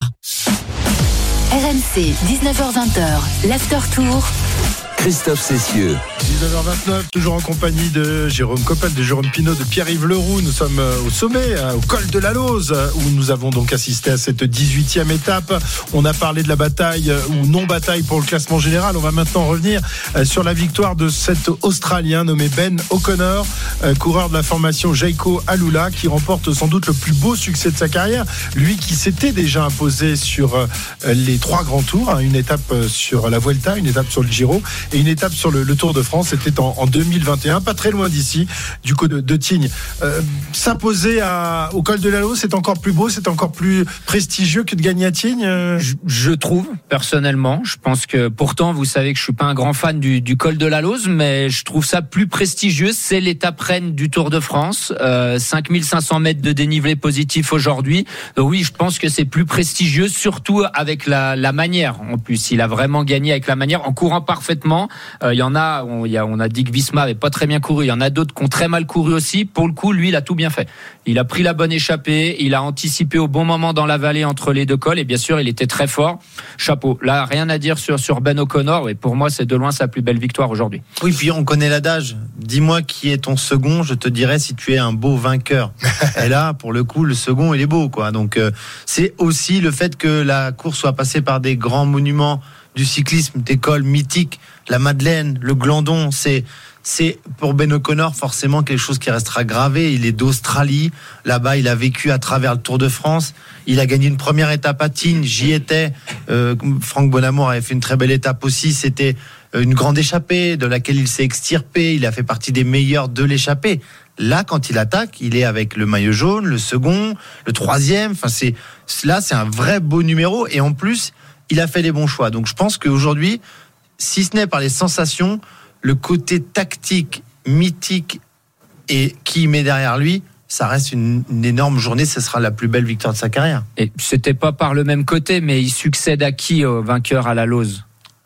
R M C, dix-neuf heures vingt, l'After Tour. Christophe Cessieux. dix-neuf heures vingt-neuf, toujours en compagnie de Jérôme Coppel, de Jérôme Pinault, de Pierre-Yves Leroux. Nous sommes au sommet, au col de la Lose, où nous avons donc assisté à cette dix-huitième étape. On a parlé de la bataille ou non-bataille pour le classement général. On va maintenant revenir sur la victoire de cet Australien nommé Ben O'Connor, coureur de la formation Jayco Alula, qui remporte sans doute le plus beau succès de sa carrière. Lui qui s'était déjà imposé sur les trois grands tours, une étape sur la Vuelta, une étape sur le Giro et une étape sur le, le Tour de France. C'était en, en deux mille vingt et un, pas très loin d'ici, du coup de, de Tignes. Euh, s'imposer à, au col de la Lose, c'est encore plus beau, c'est encore plus prestigieux que de gagner à Tignes. euh... je, je trouve, personnellement. Je pense que, pourtant, vous savez que je suis pas un grand fan du, du col de la Lose, mais je trouve ça plus prestigieux. C'est l'étape reine du Tour de France. Euh, cinq mille cinq cents mètres de dénivelé positif aujourd'hui. Donc oui, je pense que c'est plus prestigieux, surtout avec la, la manière. En plus, il a vraiment gagné avec la manière, en courant parfaitement. Il euh, y en a, on, y a, on a dit que Visma avait pas très bien couru. Il y en a d'autres qui ont très mal couru aussi. Pour le coup, lui, il a tout bien fait. Il a pris la bonne échappée. Il a anticipé au bon moment dans la vallée entre les deux cols. Et bien sûr, il était très fort. Chapeau. Là, rien à dire sur, sur Ben O'Connor. Et pour moi, c'est de loin sa plus belle victoire aujourd'hui. Oui, puis on connaît l'adage. Dis-moi qui est ton second, je te dirai si tu es un beau vainqueur. Et là, pour le coup, le second, il est beau, quoi. Donc, euh, c'est aussi le fait que la course soit passée par des grands monuments du cyclisme, des cols mythiques, la Madeleine, le Glandon, c'est, c'est pour Ben O'Connor forcément quelque chose qui restera gravé. Il est d'Australie, là-bas il a vécu à travers le Tour de France, il a gagné une première étape à Tignes, j'y étais, euh, Franck Bonamour avait fait une très belle étape aussi, c'était une grande échappée de laquelle il s'est extirpé, il a fait partie des meilleurs de l'échappée. Là, quand il attaque, il est avec le maillot jaune, le second, le troisième, enfin c'est, là c'est un vrai beau numéro et en plus il a fait les bons choix. Donc je pense qu'aujourd'hui, si ce n'est par les sensations, le côté tactique, mythique et qui met derrière lui, ça reste une, une énorme journée. Ce sera la plus belle victoire de sa carrière. Et c'était pas par le même côté, mais il succède à qui au vainqueur à la Lose?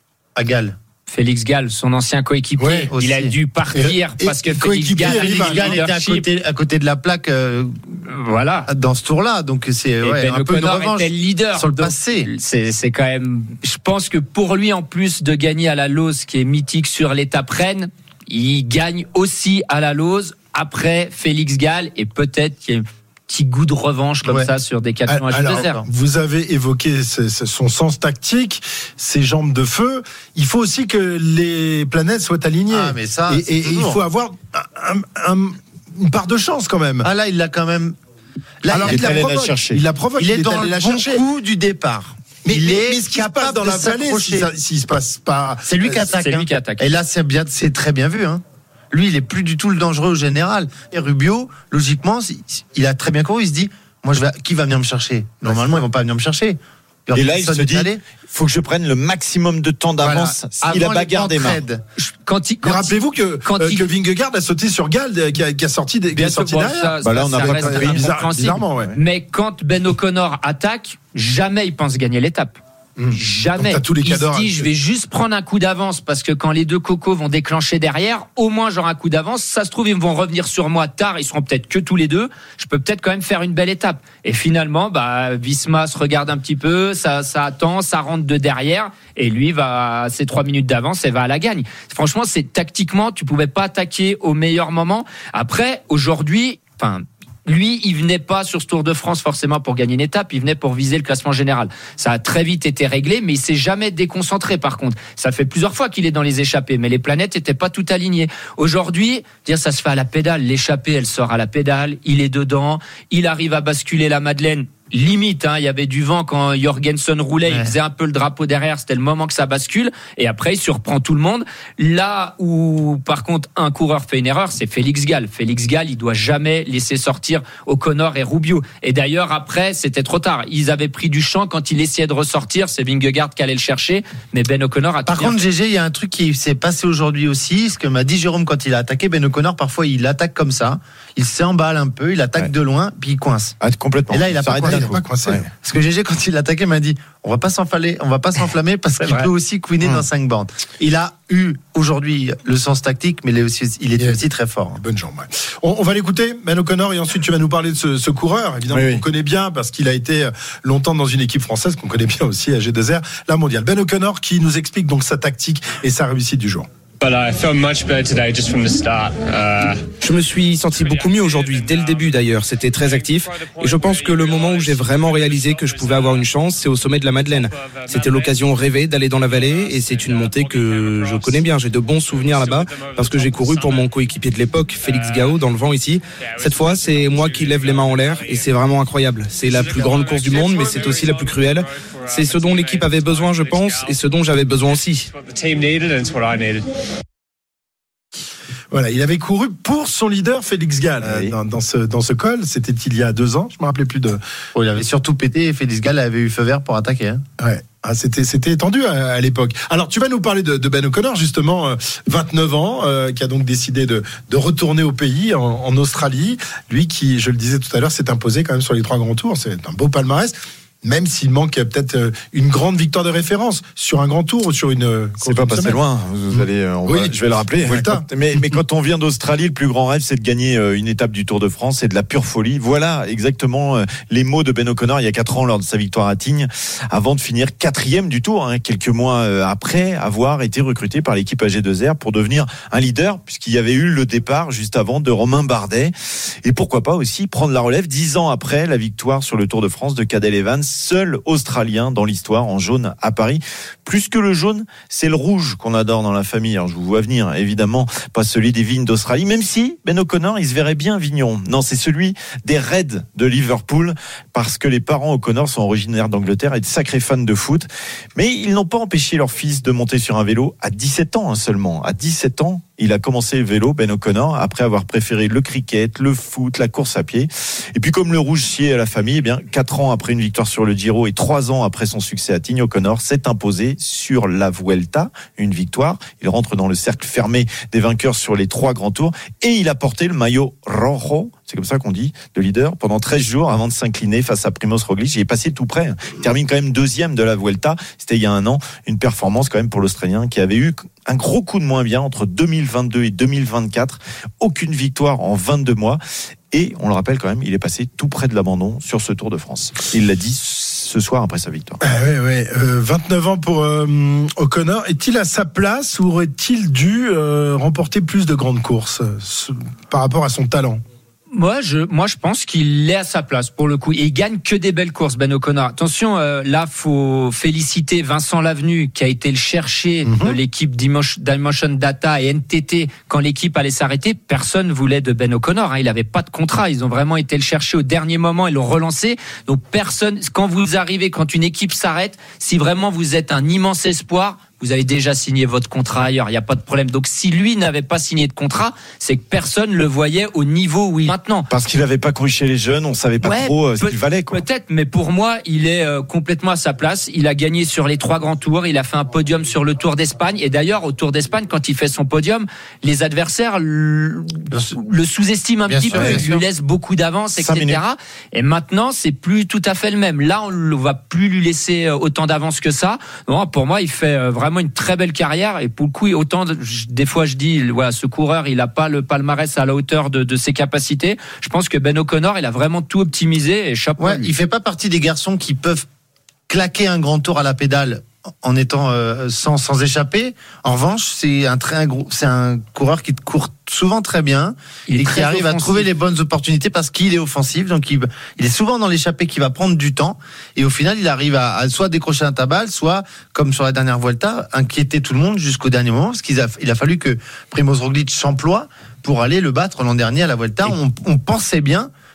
À Gall. Félix Gall, son ancien coéquipier, ouais, il a dû partir et, parce que Félix Gall, Félix Gall était à côté, à côté de la plaque, euh, voilà, dans ce tour-là. Donc c'est ouais, Ben un peu une revanche était le leader sur le passé. C'est, c'est quand même. Je pense que pour lui, en plus de gagner à la Lose, qui est mythique sur l'étape reine, il gagne aussi à la Lose après Félix Gall et peut-être qu'il y a petit goût de revanche comme ouais. ça sur des quatre cents Alors, désert. Vous avez évoqué son sens tactique, ses jambes de feu. Il faut aussi que les planètes soient alignées. Ah, mais ça, et, et, et il faut avoir un, un, une part de chance quand même. Ah là, il l'a quand même. Là, Alors, il, il, la provoque, il la provoque. Il est il est dans le la bon chercher. coup du départ. Mais, il mais, est mais ce qui se passe dans la vallée, s'il si si se passe pas, c'est lui qui attaque. C'est hein. lui qui attaque. Et là, c'est bien, c'est très bien vu. Hein. Lui, il est plus du tout le dangereux au général. Et Rubio, logiquement, il a très bien couru. Il se dit, moi, je vais, qui va venir me chercher? Normalement, ils vont pas venir me chercher. Et, et là, il se dit, il faut que je prenne le maximum de temps d'avance voilà. si la bagarre démarre. Quand il, quand rappelez-vous que, quand euh, il... que Vingegaard a sauté sur Gall, qui a, qui a sorti, des, qui a sorti bon, derrière. Ça, bah là, on a reste bizarre, bizarrement, ouais. Mais quand Ben O'Connor attaque, jamais il pense gagner l'étape. Mmh. Jamais. Tous les il se dit, je vais juste prendre un coup d'avance parce que quand les deux cocos vont déclencher derrière, au moins j'aurai un coup d'avance. Ça se trouve, ils vont revenir sur moi tard. Ils seront peut-être que tous les deux. Je peux peut-être quand même faire une belle étape. Et finalement, bah, Visma se regarde un petit peu, ça, ça attend, ça rentre de derrière. Et lui va à ses trois minutes d'avance et va à la gagne. Franchement, c'est tactiquement, tu pouvais pas attaquer au meilleur moment. Après, aujourd'hui, enfin, lui, il venait pas sur ce Tour de France forcément pour gagner une étape, il venait pour viser le classement général. Ça a très vite été réglé, mais il s'est jamais déconcentré par contre. Ça fait plusieurs fois qu'il est dans les échappées, mais les planètes étaient pas toutes alignées. Aujourd'hui, dire ça se fait à la pédale, l'échappée elle sort à la pédale, il est dedans, il arrive à basculer la Madeleine. limite, hein, il y avait du vent quand Jorgensen roulait, ouais. il faisait un peu le drapeau derrière, c'était le moment que ça bascule, et après il surprend tout le monde. Là où par contre un coureur fait une erreur, c'est Félix Gall. Félix Gall, il doit jamais laisser sortir O'Connor et Rubio. Et d'ailleurs après, c'était trop tard. Ils avaient pris du champ quand il essayait de ressortir, c'est Vingegaard qui allait le chercher, mais Ben O'Connor a. Par contre, G G, il y a un truc qui s'est passé aujourd'hui aussi, ce que m'a dit Jérôme quand il a attaqué. Ben O'Connor, parfois il attaque comme ça, il s'emballe un peu, il attaque ouais. de loin, puis il coince. Ah, complètement. Et là, il a pas coincé. Il a pas coincé. Ouais. Parce que G G, quand il l'a attaqué, m'a dit on va pas s'enflammer, on va pas s'enflammer parce qu'il vrai. peut aussi couiner mmh. dans cinq bandes. Il a eu aujourd'hui le sens tactique, mais il est aussi, il est aussi très fort. Bonne jambe. Ouais. On, on va l'écouter, Ben O'Connor, et ensuite tu vas nous parler de ce, ce coureur, évidemment oui, qu'on oui. connaît bien parce qu'il a été longtemps dans une équipe française qu'on connaît bien aussi à G deux R, la mondiale. Ben O'Connor qui nous explique donc sa tactique et sa réussite du jour. Je me suis senti beaucoup mieux aujourd'hui, dès le début d'ailleurs, c'était très actif et je pense que le moment où j'ai vraiment réalisé que je pouvais avoir une chance, c'est au sommet de la Madeleine. C'était l'occasion rêvée d'aller dans la vallée et c'est une montée que je connais bien, j'ai de bons souvenirs là-bas parce que j'ai couru pour mon coéquipier de l'époque, Félix Gao, dans le vent ici. Cette fois, c'est moi qui lève les mains en l'air et c'est vraiment incroyable. C'est la plus grande course du monde mais c'est aussi la plus cruelle. C'est ce dont l'équipe avait besoin, je pense, et ce dont j'avais besoin aussi. Voilà, il avait couru pour son leader Félix Gall oui. dans, dans ce dans ce col. C'était il y a deux ans. Je me rappelais plus de. Oh, il avait surtout pété. Et Félix Gall avait eu feu vert pour attaquer. Hein. Ouais. Ah, c'était c'était étendu à, à l'époque. Alors tu vas nous parler de, de Ben O'Connor justement, euh, vingt-neuf ans, euh, qui a donc décidé de de retourner au pays en, en Australie. Lui qui, je le disais tout à l'heure, s'est imposé quand même sur les trois grands tours. C'est un beau palmarès. Même s'il manque peut-être une grande victoire de référence sur un grand tour ou sur une. C'est pas passé loin. Vous allez, on oui, va, je vais le rappeler. Mais, mais quand on vient d'Australie, le plus grand rêve, c'est de gagner une étape du Tour de France. C'est de la pure folie. Voilà exactement les mots de Ben O'Connor il y a quatre ans lors de sa victoire à Tignes, avant de finir quatrième du Tour, hein, quelques mois après avoir été recruté par l'équipe A G deux R pour devenir un leader, puisqu'il y avait eu le départ juste avant de Romain Bardet. Et pourquoi pas aussi prendre la relève dix ans après la victoire sur le Tour de France de Cadel Evans. Seul Australien dans l'histoire en jaune à Paris. Plus que le jaune, c'est le rouge qu'on adore dans la famille. Alors je vous vois venir, évidemment, pas celui des vignes d'Australie, même si Ben O'Connor, il se verrait bien vigneron. Non, c'est celui des Reds de Liverpool, parce que les parents O'Connor sont originaires d'Angleterre et de sacrés fans de foot. Mais ils n'ont pas empêché leur fils de monter sur un vélo à dix-sept ans seulement. À dix-sept ans, il a commencé le vélo, Ben O'Connor, après avoir préféré le cricket, le foot, la course à pied. Et puis comme le rouge sied à la famille, eh bien quatre ans après une victoire sur le Giro et trois ans après son succès à Tignes, O'Connor s'est imposé sur la Vuelta, une victoire. Il rentre dans le cercle fermé des vainqueurs sur les trois grands tours et il a porté le maillot rojo, c'est comme ça qu'on dit, de leader, pendant treize jours avant de s'incliner face à Primoz Roglic. Il est passé tout près. Il termine quand même deuxième de la Vuelta. C'était il y a un an. Une performance quand même pour l'Australien qui avait eu un gros coup de moins bien entre deux mille vingt-deux et deux mille vingt-quatre. Aucune victoire en vingt-deux mois. Et on le rappelle quand même, il est passé tout près de l'abandon sur ce Tour de France. Il l'a dit ce soir après sa victoire. Ah oui, oui. Euh, vingt-neuf ans pour euh, O'Connor. Est-il à sa place ou aurait-il dû euh, remporter plus de grandes courses euh, par rapport à son talent ? Moi, je, moi, je pense qu'il est à sa place pour le coup. Et il gagne que des belles courses, Ben O'Connor. Attention, euh, là, faut féliciter Vincent Lavenu qui a été le chercher mm-hmm. de l'équipe d'Emotion Data et N T T quand l'équipe allait s'arrêter. Personne voulait de Ben O'Connor. Hein. Il avait pas de contrat. Ils ont vraiment été le chercher au dernier moment et l'ont relancé. Donc personne. Quand vous arrivez, quand une équipe s'arrête, si vraiment vous êtes un immense espoir, vous avez déjà signé votre contrat ailleurs, il n'y a pas de problème. Donc si lui n'avait pas signé de contrat, c'est que personne le voyait au niveau où il est maintenant. Parce qu'il n'avait pas couru chez les jeunes, on ne savait pas ouais, trop euh, ce qu'il valait. Quoi. Peut-être, mais pour moi, il est euh, complètement à sa place. Il a gagné sur les trois grands tours, il a fait un podium sur le Tour d'Espagne. Et d'ailleurs, au Tour d'Espagne, quand il fait son podium, les adversaires le, le sous-estiment un Bien petit sûr, peu, lui laissent beaucoup d'avance, et cetera. Et maintenant, c'est plus tout à fait le même. Là, on ne va plus lui laisser autant d'avance que ça. Non, pour moi, il fait vraiment une très belle carrière et pour le coup autant de, des fois je dis voilà ce coureur il a pas le palmarès à la hauteur de, de ses capacités. Je pense que Ben O'Connor il a vraiment tout optimisé et chapeau. Ouais, il fait pas partie des garçons qui peuvent claquer un grand tour à la pédale en étant euh, sans sans échapper. En revanche, c'est un très gros, c'est un coureur qui court souvent très bien il et qui arrive offensif. À trouver les bonnes opportunités parce qu'il est offensif. Donc il, il est souvent dans l'échappée qui va prendre du temps et au final il arrive à, à soit décrocher un tabal, soit comme sur la dernière Vuelta inquiéter tout le monde jusqu'au dernier moment parce qu'il a il a fallu que Primoz Roglic s'emploie pour aller le battre l'an dernier à la Vuelta. On, on pensait bien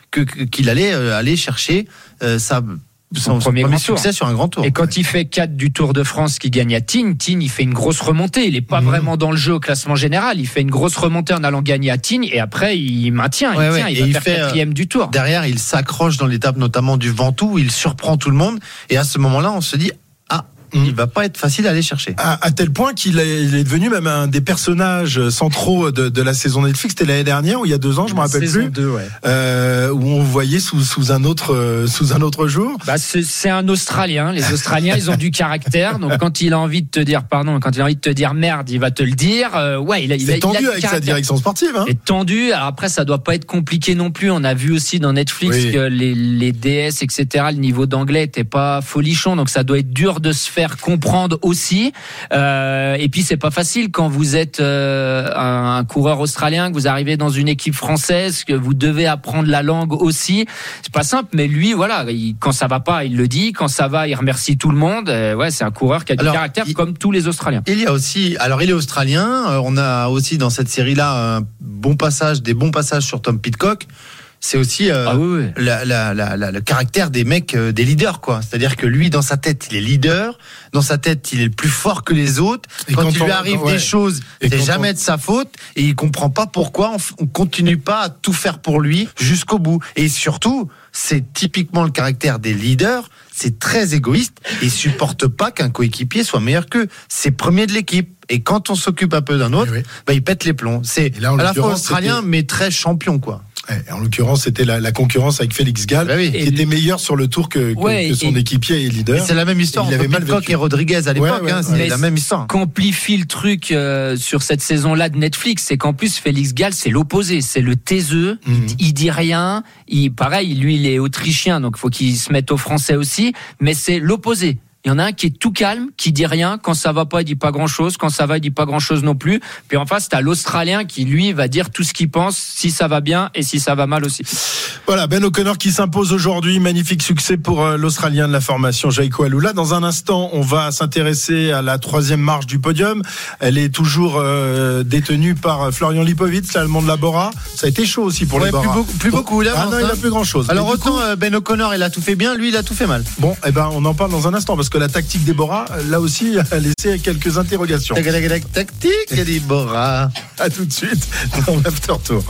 que, qu'il allait euh, aller chercher euh, sa son, son premier, premier succès tour. Sur un grand tour. Et quand il fait quatre du Tour de France qui gagne à Tignes, Tignes il fait une grosse remontée, il est pas mmh. vraiment dans le jeu au classement général, il fait une grosse remontée en allant gagner à Tignes et après il maintient, ouais, il, ouais. tient, il et va il faire fait, quatrième du Tour. Derrière il s'accroche dans l'étape notamment du Ventoux, il surprend tout le monde et à ce moment-là on se dit ah Mmh. il va pas être facile à aller chercher. À, à tel point qu'il est, il est devenu même un des personnages centraux de, de la saison Netflix. C'était l'année dernière ou il y a deux ans, je me rappelle saison plus. deux, ouais. euh, où on voyait sous, sous un autre euh, sous un autre jour. Bah c'est, c'est un Australien. Les Australiens, ils ont du caractère. Donc quand il a envie de te dire pardon, quand il a envie de te dire merde, il va te le dire. Euh, ouais, il a, il c'est a, tendu il a avec sa direction sportive. Hein. C'est tendu. Alors après, ça doit pas être compliqué non plus. On a vu aussi dans Netflix oui. que les, les D S, et cetera. Le niveau d'anglais était pas folichon, donc ça doit être dur de se faire comprendre aussi. Euh, et puis c'est pas facile quand vous êtes euh, un, un coureur australien, que vous arrivez dans une équipe française, que vous devez apprendre la langue aussi. C'est pas simple, mais lui, voilà, il, quand ça va pas, il le dit. Quand ça va, il remercie tout le monde. Euh, ouais, c'est un coureur qui a alors, du caractère il, comme tous les Australiens. Il y a aussi, alors il est australien. Euh, on a aussi dans cette série-là un bon passage, des bons passages sur Tom Pidcock. C'est aussi euh, ah oui, oui. La, la, la, la, le caractère des mecs, euh, des leaders, quoi. C'est-à-dire que lui, dans sa tête, il est leader. Dans sa tête, il est le plus fort que les autres. Et quand, quand il lui arrive ouais. des choses, et c'est jamais on... de sa faute. Et il comprend pas pourquoi on, on continue pas à tout faire pour lui jusqu'au bout. Et surtout, c'est typiquement le caractère des leaders. C'est très égoïste. Il supporte pas qu'un coéquipier soit meilleur qu'eux. C'est premier de l'équipe. Et quand on s'occupe un peu d'un autre, oui. bah, il pète les plombs. C'est là, à la fois australien, c'était... mais très champion, quoi. En l'occurrence, c'était la, la concurrence avec Félix Gall, bah oui. qui et était meilleur sur le tour que, que, ouais, que son et équipier et leader. Et c'est la même histoire entre Pidcock et Rodriguez à l'époque. Ouais, ouais, hein, c'est ouais. la même histoire. Qu'amplifie le truc euh, sur cette saison-là de Netflix, c'est qu'en plus Félix Gall, c'est l'opposé, c'est le taiseux. Mm-hmm. Il, il dit rien. Il, pareil, lui, il est autrichien, donc il faut qu'il se mette au français aussi. Mais c'est l'opposé. Il y en a un qui est tout calme, qui dit rien. Quand ça va pas, il dit pas grand chose. Quand ça va, il dit pas grand chose non plus. Puis en face, t'as l'Australien qui, lui, va dire tout ce qu'il pense, si ça va bien et si ça va mal aussi. Voilà, Ben O'Connor qui s'impose aujourd'hui. Magnifique succès pour euh, l'Australien de la formation Jayco Alula. Dans un instant, on va s'intéresser à la troisième marche du podium. Elle est toujours euh, détenue par Florian Lipovitz, l'Allemand de la Bora. Ça a été chaud aussi pour ouais, les Bora. Plus beaucoup, plus beaucoup il ah non, il a plus grand chose. Alors autant coup, Ben O'Connor, il a tout fait bien, lui, il a tout fait mal. Bon, eh ben, on en parle dans un instant parce que la tactique des Bora, là aussi, a laissé quelques interrogations. Tactique des Bora. À tout de suite dans l'After Tour.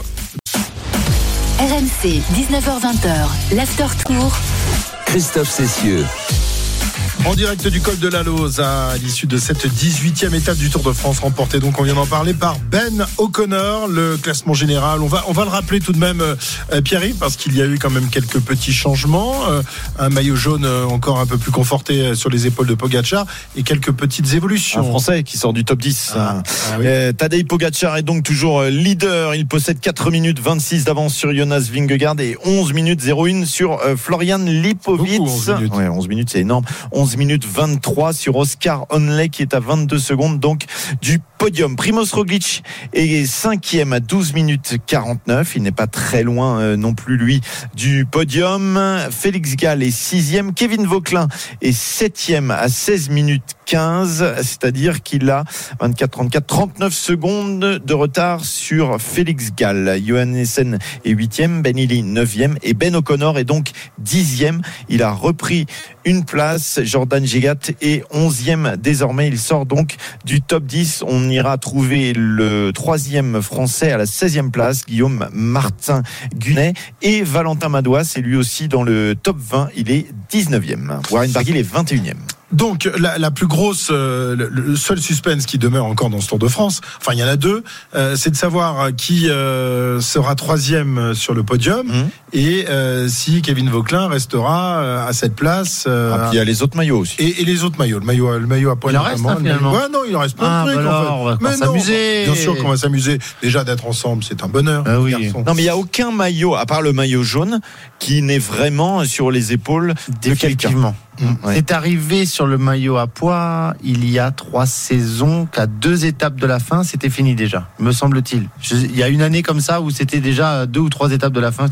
R M C, dix-neuf heures vingt, l'After Tour. Christophe Cessieux. En direct du col de la Lose à l'issue de cette dix-huitième étape du Tour de France remportée, donc on vient d'en parler, par Ben O'Connor. Le classement général, on va, on va le rappeler tout de même, euh, Pierre-Yves, parce qu'il y a eu quand même quelques petits changements. Euh, un maillot jaune encore un peu plus conforté sur les épaules de Pogacar et quelques petites évolutions. Un Français qui sort du top dix. Ah, ah oui. euh, Tadej Pogacar est donc toujours leader. Il possède quatre minutes vingt-six d'avance sur Jonas Vingegaard et onze minutes zéro un sur euh, Florian Lipovitz. Beaucoup, onze minutes. Ouais, onze minutes, c'est énorme. onze minutes vingt-trois sur Oscar Onley qui est à vingt-deux secondes donc du podium. Primoz Roglic est cinquième à douze minutes quarante-neuf. Il n'est pas très loin euh, non plus lui du podium. Félix Gall est sixième. Kevin Vauquelin est septième à seize minutes quinze. C'est-à-dire qu'il a vingt-quatre, trente-quatre, trente-neuf secondes de retard sur Félix Gall. Johannessen est huitième. Ben Illy neuvième et Ben O'Connor est donc dixième. Il a repris une place. Jordan Gigat est onzième désormais. Il sort donc du top dix. On ira trouver le troisième français à la seizième place, Guillaume Martin Gunet, et Valentin Madouas, c'est lui aussi dans le top vingt. Il est dix-neuvième. Warren Barguil est vingt et unième. Donc la, la plus grosse, euh, le, le seul suspense qui demeure encore dans ce Tour de France, enfin il y en a deux, euh, c'est de savoir qui euh, sera troisième sur le podium mmh. et euh, si Kevin Vauquelin restera euh, à cette place. Euh, ah, puis il y a les autres maillots aussi. Et, et les autres maillots, le maillot, le maillot à poil. Il en reste hein, finalement. Ouais, non, il en reste plein ah, de trucs. Bah alors, en fait. on va mais non, s'amuser. Bien sûr qu'on va s'amuser. Déjà d'être ensemble, c'est un bonheur. Ah oui. Non, mais il y a aucun maillot à part le maillot jaune qui n'est vraiment sur les épaules de quelqu'un. Mmh. Ouais. C'est arrivé sur le maillot à pois il y a trois saisons qu'à deux étapes de la fin c'était fini déjà, me semble-t-il. Je, il y a une année comme ça où c'était déjà deux ou trois étapes de la fin, c'était fini. Et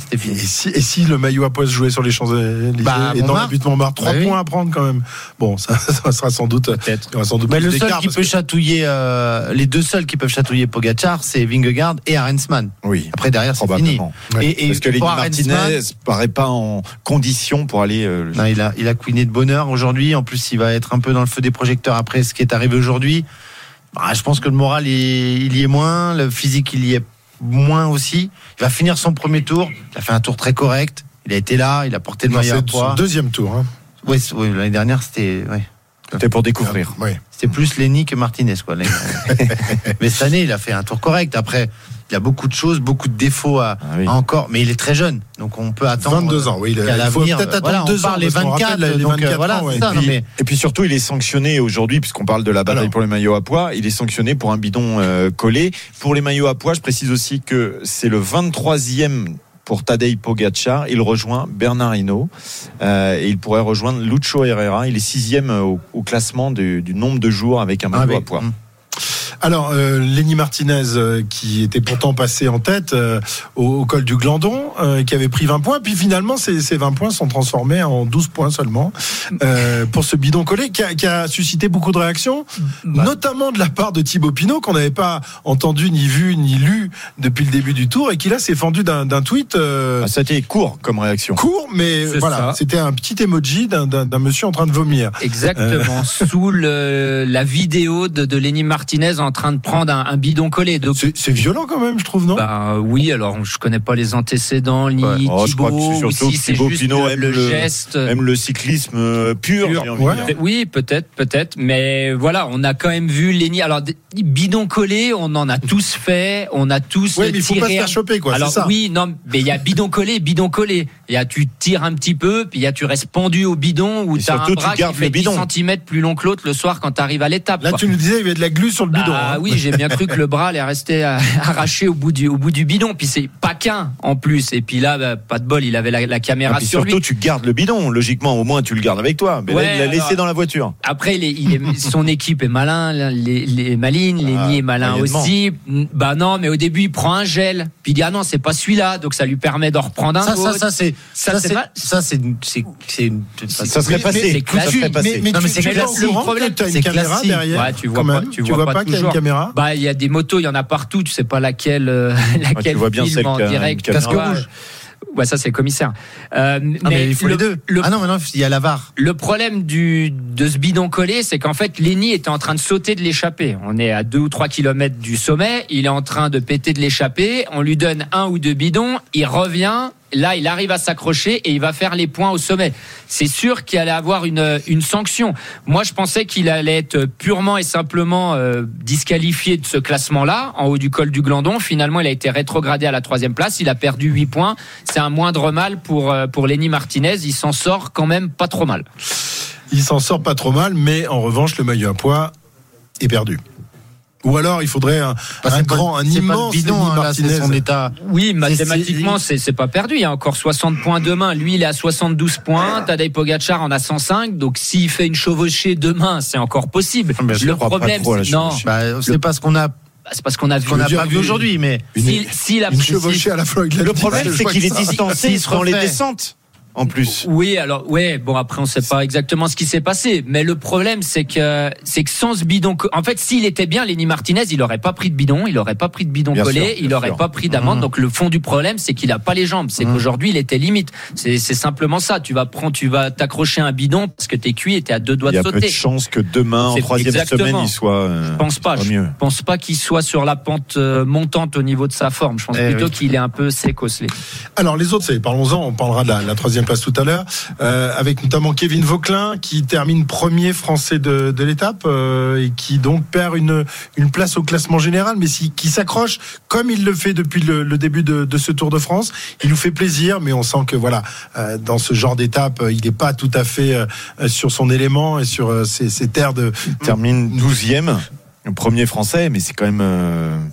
si, et si le maillot à pois se jouait sur les Champs-Élysées Bah, et dans Montmartre. la butte Montmartre, trois Bah oui. points à prendre quand même. Bon, ça, ça sera sans doute. Peut-être. Il y aura sans doute Mais plus le seul d'écart qui parce peut que- chatouiller, euh, les deux seuls qui peuvent chatouiller Pogacar, c'est Vingegaard et Arensman. Oui. Après derrière, c'est fini. Probablement. Ouais. Et, et Parce que Lenny pour Martinez Arensman, paraît pas en condition pour aller. euh, non, il a, il a couiné de bonheur aujourd'hui. En plus, il va être un peu dans le feu des projecteurs après ce qui est arrivé aujourd'hui. Bah, je pense que le moral, il, il y est moins. Le physique, il y est moins aussi. Il va finir son premier tour. Il a fait un tour très correct. Il a été là. Il a porté le Non, maillot à c'est son pois. deuxième tour. Hein. Oui, c'est- oui, l'année dernière, c'était, ouais. C'était pour découvrir. Ouais. C'était plus Lenny que Martinez, quoi. l'année dernière. Mais cette année, il a fait un tour correct. Après, il y a beaucoup de choses, beaucoup de défauts à, Ah oui. à encore. Mais il est très jeune. Donc, on peut attendre. vingt-deux ans, oui. Il, qu'à il faut l'avenir, peut-être attendre voilà, on deux ans. parle les parce qu'on vingt-quatre, rappelle les donc, vingt-quatre voilà, ans, ouais. c'est ça. Et non, puis, mais- et puis surtout, il est sanctionné aujourd'hui, puisqu'on parle de la bataille Alors. pour les maillots à pois. Il est sanctionné pour un bidon euh, collé. Pour les maillots à pois, je précise aussi que c'est le vingt-troisième pour Tadej Pogacar. Il rejoint Bernard Hinault euh, et il pourrait rejoindre Lucho Herrera. Il est sixième au, au classement du, du nombre de jours avec un maillot Ah oui. à pois. Mmh. Alors, euh, Lenny Martinez, euh, qui était pourtant passé en tête euh, au, au col du Glandon, euh, qui avait pris vingt points, puis finalement, ces, ces vingt points sont transformés en douze points seulement euh, pour ce bidon collé, qui a, qui a suscité beaucoup de réactions, Bah. notamment de la part de Thibaut Pinot, qu'on n'avait pas entendu, ni vu, ni lu depuis le début du tour, et qui là s'est fendu d'un, d'un tweet euh, Ah, ça a été court comme réaction. court, mais C'est voilà, ça. c'était un petit emoji d'un, d'un, d'un monsieur en train de vomir. Exactement, sous le, la vidéo de, de Lenny Martinez en train de prendre un, un bidon collé. Donc, C'est, c'est violent quand même, je trouve, non? bah oui, alors je connais pas les antécédents, ni Ouais. Oh, je Thibaut, crois que c'est ou surtout si que c'est Thibaut juste Pinot le, aime le le- geste. Même le cyclisme euh, pur, Pur. j'ai envie Ouais. de dire. Oui, peut-être, peut-être, mais voilà, on a quand même vu Lenny. Alors, des- bidon collé, on en a tous fait, on a tous Oui, mais il faut pas se tiré. faire choper, quoi. Alors c'est ça. oui, non, mais il y a bidon collé, bidon collé. Il y a tu tires un petit peu, puis il y a tu restes pendu au bidon ou Et t'as un surtout, tu bras qui gardes fait le dix bidon. centimètres plus long que l'autre le soir quand t'arrives à l'étape. Là, quoi. tu nous disais, il y avait de la glu sur le bidon. Ah hein. oui, j'ai bien cru que le bras allait rester euh, arraché au bout du au bout du bidon. Puis c'est pas qu'un en plus. Et puis là, bah, pas de bol, il avait la, la Et caméra puis sur surtout, lui. tu gardes le bidon. Logiquement, au moins, tu le gardes avec toi. Mais Ouais, là, il l'a alors- laissé dans la voiture. Après, il est, il est, son équipe est malin, les, les Malines, Lenny est malin moyennement. aussi. Bah non, mais au début, il prend un gel. Puis il dit ah non, c'est pas celui-là, donc ça lui permet d'en reprendre un Ça, ça, autre. ça, c'est, Ça, ça, c'est c'est, pas- ça, c'est, c'est, c'est une- Ça serait Mais- passé. mais- Ça c'est serait passé. Mais, mais Non, tu, mais c'est tu es classique. au courant Le problème, que tu as une c'est caméra classique. derrière. Ouais, tu vois quand pas- même. tu vois pas pas qu'il y a une toujours. caméra. Bah, il y a des motos, il y en a partout. Tu sais pas laquelle, euh, laquelle tu vois bien filme celle en qui a une direct. caméra. Casque Ouais. rouge. Ouais, ça c'est le commissaire. Euh, Ah, mais il faut le, les deux. Le, Ah non, maintenant, il y a la V A R. le problème du, de ce bidon collé, c'est qu'en fait, Lenny était en train de sauter de l'échappée. On est à deux ou trois kilomètres du sommet. Il est en train de péter de l'échappée. On lui donne un ou deux bidons. Il revient. Là, il arrive à s'accrocher et il va faire les points au sommet. C'est sûr qu'il allait avoir une, une sanction. Moi, je pensais qu'il allait être purement et simplement euh, disqualifié de ce classement-là, en haut du col du Glandon. Finalement, il a été rétrogradé à la troisième place. Il a perdu huit points. C'est un moindre mal pour, euh, pour Lenny Martinez. Il s'en sort quand même pas trop mal. Il s'en sort pas trop mal, mais en revanche, le maillot à pois est perdu. Ou alors, il faudrait un, Bah, un c'est pas- grand, un c'est pas immense le bidon, Lenny hein, là, c'est Martinez. son état. Oui, mathématiquement, c'est- c'est c'est pas perdu. Il y a encore soixante points demain. Lui, il est à soixante-douze points. Tadej Pogacar en a cent cinq. Donc, s'il fait une chevauchée demain, c'est encore possible. Mais je Le crois pas problème, trop à la c'est non, chevauchée. Bah, c'est pas ce qu'on a, bah, c'est parce qu'on a vu. qu'on n'a dire pas vu une- aujourd'hui, mais. Une, Si, si la une chevauchée à la Floyd. Le problème, c'est qu'il est distant. distancé S'il se dans les refait. descentes. En plus. Oui, alors ouais, bon après on sait pas exactement ce qui s'est passé, mais le problème c'est que c'est que sans ce bidon, co- en fait, s'il était bien Lenny Martinez, il aurait pas pris de bidon, il aurait pas pris de bidon Bien collé, sûr, il bien aurait sûr. pas pris d'amende. Mmh. Donc le fond du problème, c'est qu'il a pas les jambes, c'est Mmh. qu'aujourd'hui il était limite. C'est c'est simplement ça. Tu vas prendre, tu vas t'accrocher à un bidon parce que t'es cuit et t'es à deux doigts Il y de a peu de sauter. chances que demain, en C'est troisième exactement. semaine, il soit. euh, Je pense pas. soit Je mieux. pense pas qu'il soit sur la pente euh, montante au niveau de sa forme. Je pense Eh plutôt oui. qu'il est un peu sécocelé. Alors les autres, c'est, parlons-en, on parlera de la, la troisième place tout à l'heure, euh, avec notamment Kevin Vauquelin qui termine premier français de, de l'étape euh, et qui donc perd une, une place au classement général, mais si, qui s'accroche comme il le fait depuis le, le début de, de ce Tour de France. Il nous fait plaisir, mais on sent que voilà, euh, dans ce genre d'étape, euh, il n'est pas tout à fait euh, sur son élément et sur euh, ses, ses terres de... Il termine douzième, le premier français, mais c'est quand même. euh,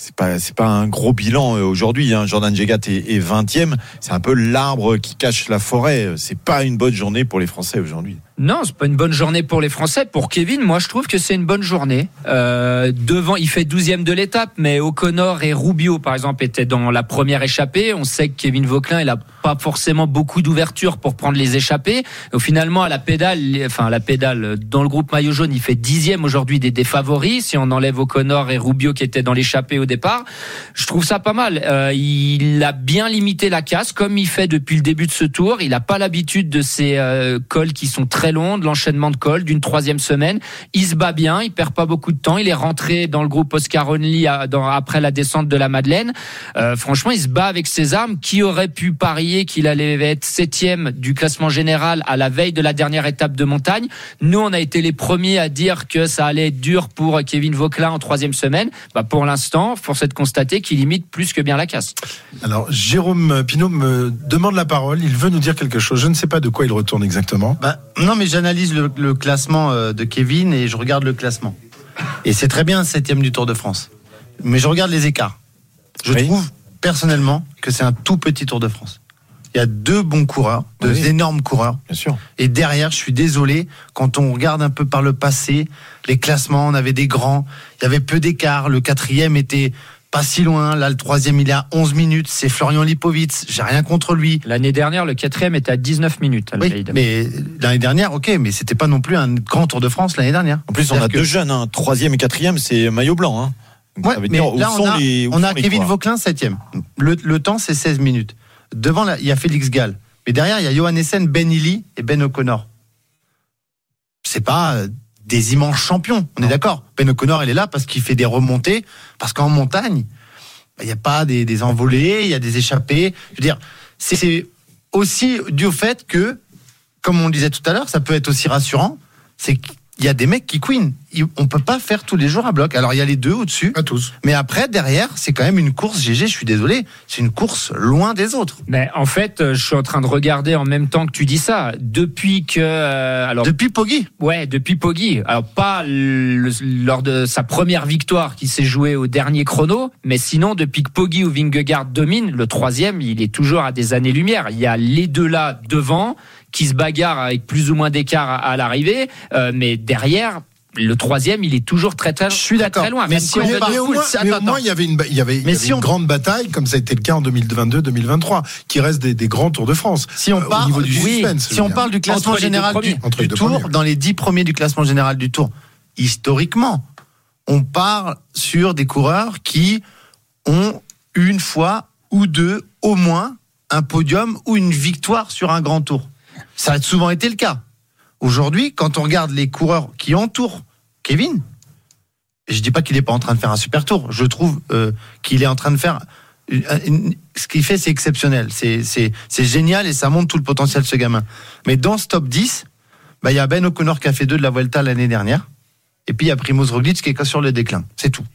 c'est pas c'est pas un gros bilan aujourd'hui. Hein. Jordan Jegat est, est vingtième. C'est un peu l'arbre qui cache la forêt. C'est pas une bonne journée pour les Français aujourd'hui. Non, c'est pas une bonne journée pour les Français. Pour Kevin, moi je trouve que c'est une bonne journée. Euh, devant, il fait douzième de l'étape, mais O'Connor et Rubio, par exemple, étaient dans la première échappée. On sait que Kevin Vauquelin, il a pas forcément beaucoup d'ouverture pour prendre les échappées. Et finalement, à la pédale, enfin à la pédale, dans le groupe maillot jaune, il fait dixième aujourd'hui des, des favoris. Si on enlève O'Connor et Rubio qui étaient dans l'échappée au départ, je trouve ça pas mal. Euh, il a bien limité la casse, comme il fait depuis le début de ce tour. Il a pas l'habitude de ces euh, cols qui sont très long, de l'enchaînement de cols d'une troisième semaine. Il se bat bien, il perd pas beaucoup de temps. Il est rentré dans le groupe Oscar Only à, dans, après la descente de la Madeleine. Euh, franchement, il se bat avec ses armes. Qui aurait pu parier qu'il allait être septième du classement général à la veille de la dernière étape de montagne? Nous, on a été les premiers à dire que ça allait être dur pour Kevin Vauquelin en troisième semaine. Bah, pour l'instant, force est de constater qu'il limite plus que bien la casse. Alors, Jérôme Pinault me demande la parole. Il veut nous dire quelque chose. Je ne sais pas de quoi il retourne exactement. Bah, non, mais j'analyse le, le classement de Kevin et je regarde le classement. Et c'est très bien septième du Tour de France. Mais je regarde les écarts. Je oui. trouve personnellement que c'est un tout petit Tour de France. Il y a deux bons coureurs, deux oui. énormes coureurs. Bien sûr. Et derrière, je suis désolé, quand on regarde un peu par le passé, les classements, on avait des grands, il y avait peu d'écart. Le quatrième était pas si loin. Là, le troisième, il est à onze minutes. C'est Florian Lipovitz. J'ai rien contre lui. L'année dernière, le quatrième était à dix-neuf minutes. Oui, mais l'année dernière, ok, mais c'était pas non plus un grand Tour de France l'année dernière. En plus, on a que... deux jeunes, hein. Troisième et quatrième, c'est maillot blanc. Hein. Ouais, mais dire, là, on a, les, on a Kevin Vauquelin, septième. Le, le temps, c'est seize minutes. Devant, là, il y a Félix Gall. Mais derrière, il y a Johannessen, Ben Illy et Ben O'Connor. C'est pas des immenses champions, on non. est d'accord. Ben O'Connor, il est là parce qu'il fait des remontées, parce qu'en montagne, il n'y a pas des, des envolées, il y a des échappées. Je veux dire, c'est, c'est aussi dû au fait que, comme on le disait tout à l'heure, ça peut être aussi rassurant, c'est qu'il y a des mecs qui queen. On peut pas faire tous les jours à bloc. Alors il y a les deux au-dessus, pas tous. Mais après derrière, c'est quand même une course. G G, je suis désolé, c'est une course loin des autres. Mais en fait, je suis en train de regarder en même temps que tu dis ça. Depuis que, euh, alors depuis Poggi. Ouais, depuis Poggi. Alors pas le, lors de sa première victoire qui s'est jouée au dernier chrono, mais sinon depuis que Poggi ou Vingegaard domine, le troisième, il est toujours à des années-lumière. Il y a les deux là devant qui se bagarrent avec plus ou moins d'écart à, à l'arrivée, euh, mais derrière. Le troisième, il est toujours très très, je suis très, d'accord. très loin. Mais, si mais, mais, au, moins, mais au moins, il y avait une, il y avait, il y avait si une on... grande bataille, comme ça a été le cas en deux mille vingt-deux deux mille vingt-trois, qui reste des, des grands Tours de France. Si on euh, parle au niveau du oui, suspense, si on dire. parle du classement général du, du Tour, premiers. Dans les dix premiers du classement général du Tour, historiquement, on parle sur des coureurs qui ont une fois ou deux, au moins, un podium ou une victoire sur un grand Tour. Ça a souvent été le cas. Aujourd'hui, quand on regarde les coureurs qui entourent Kevin, je dis pas qu'il est pas en train de faire un super tour. Je trouve euh, qu'il est en train de faire une, une, ce qu'il fait, c'est exceptionnel, c'est c'est c'est génial et ça montre tout le potentiel de ce gamin. Mais dans ce top dix, bah il y a Ben O'Connor qui a fait deux de la Vuelta l'année dernière, et puis il y a Primož Roglič qui est sur le déclin. C'est tout.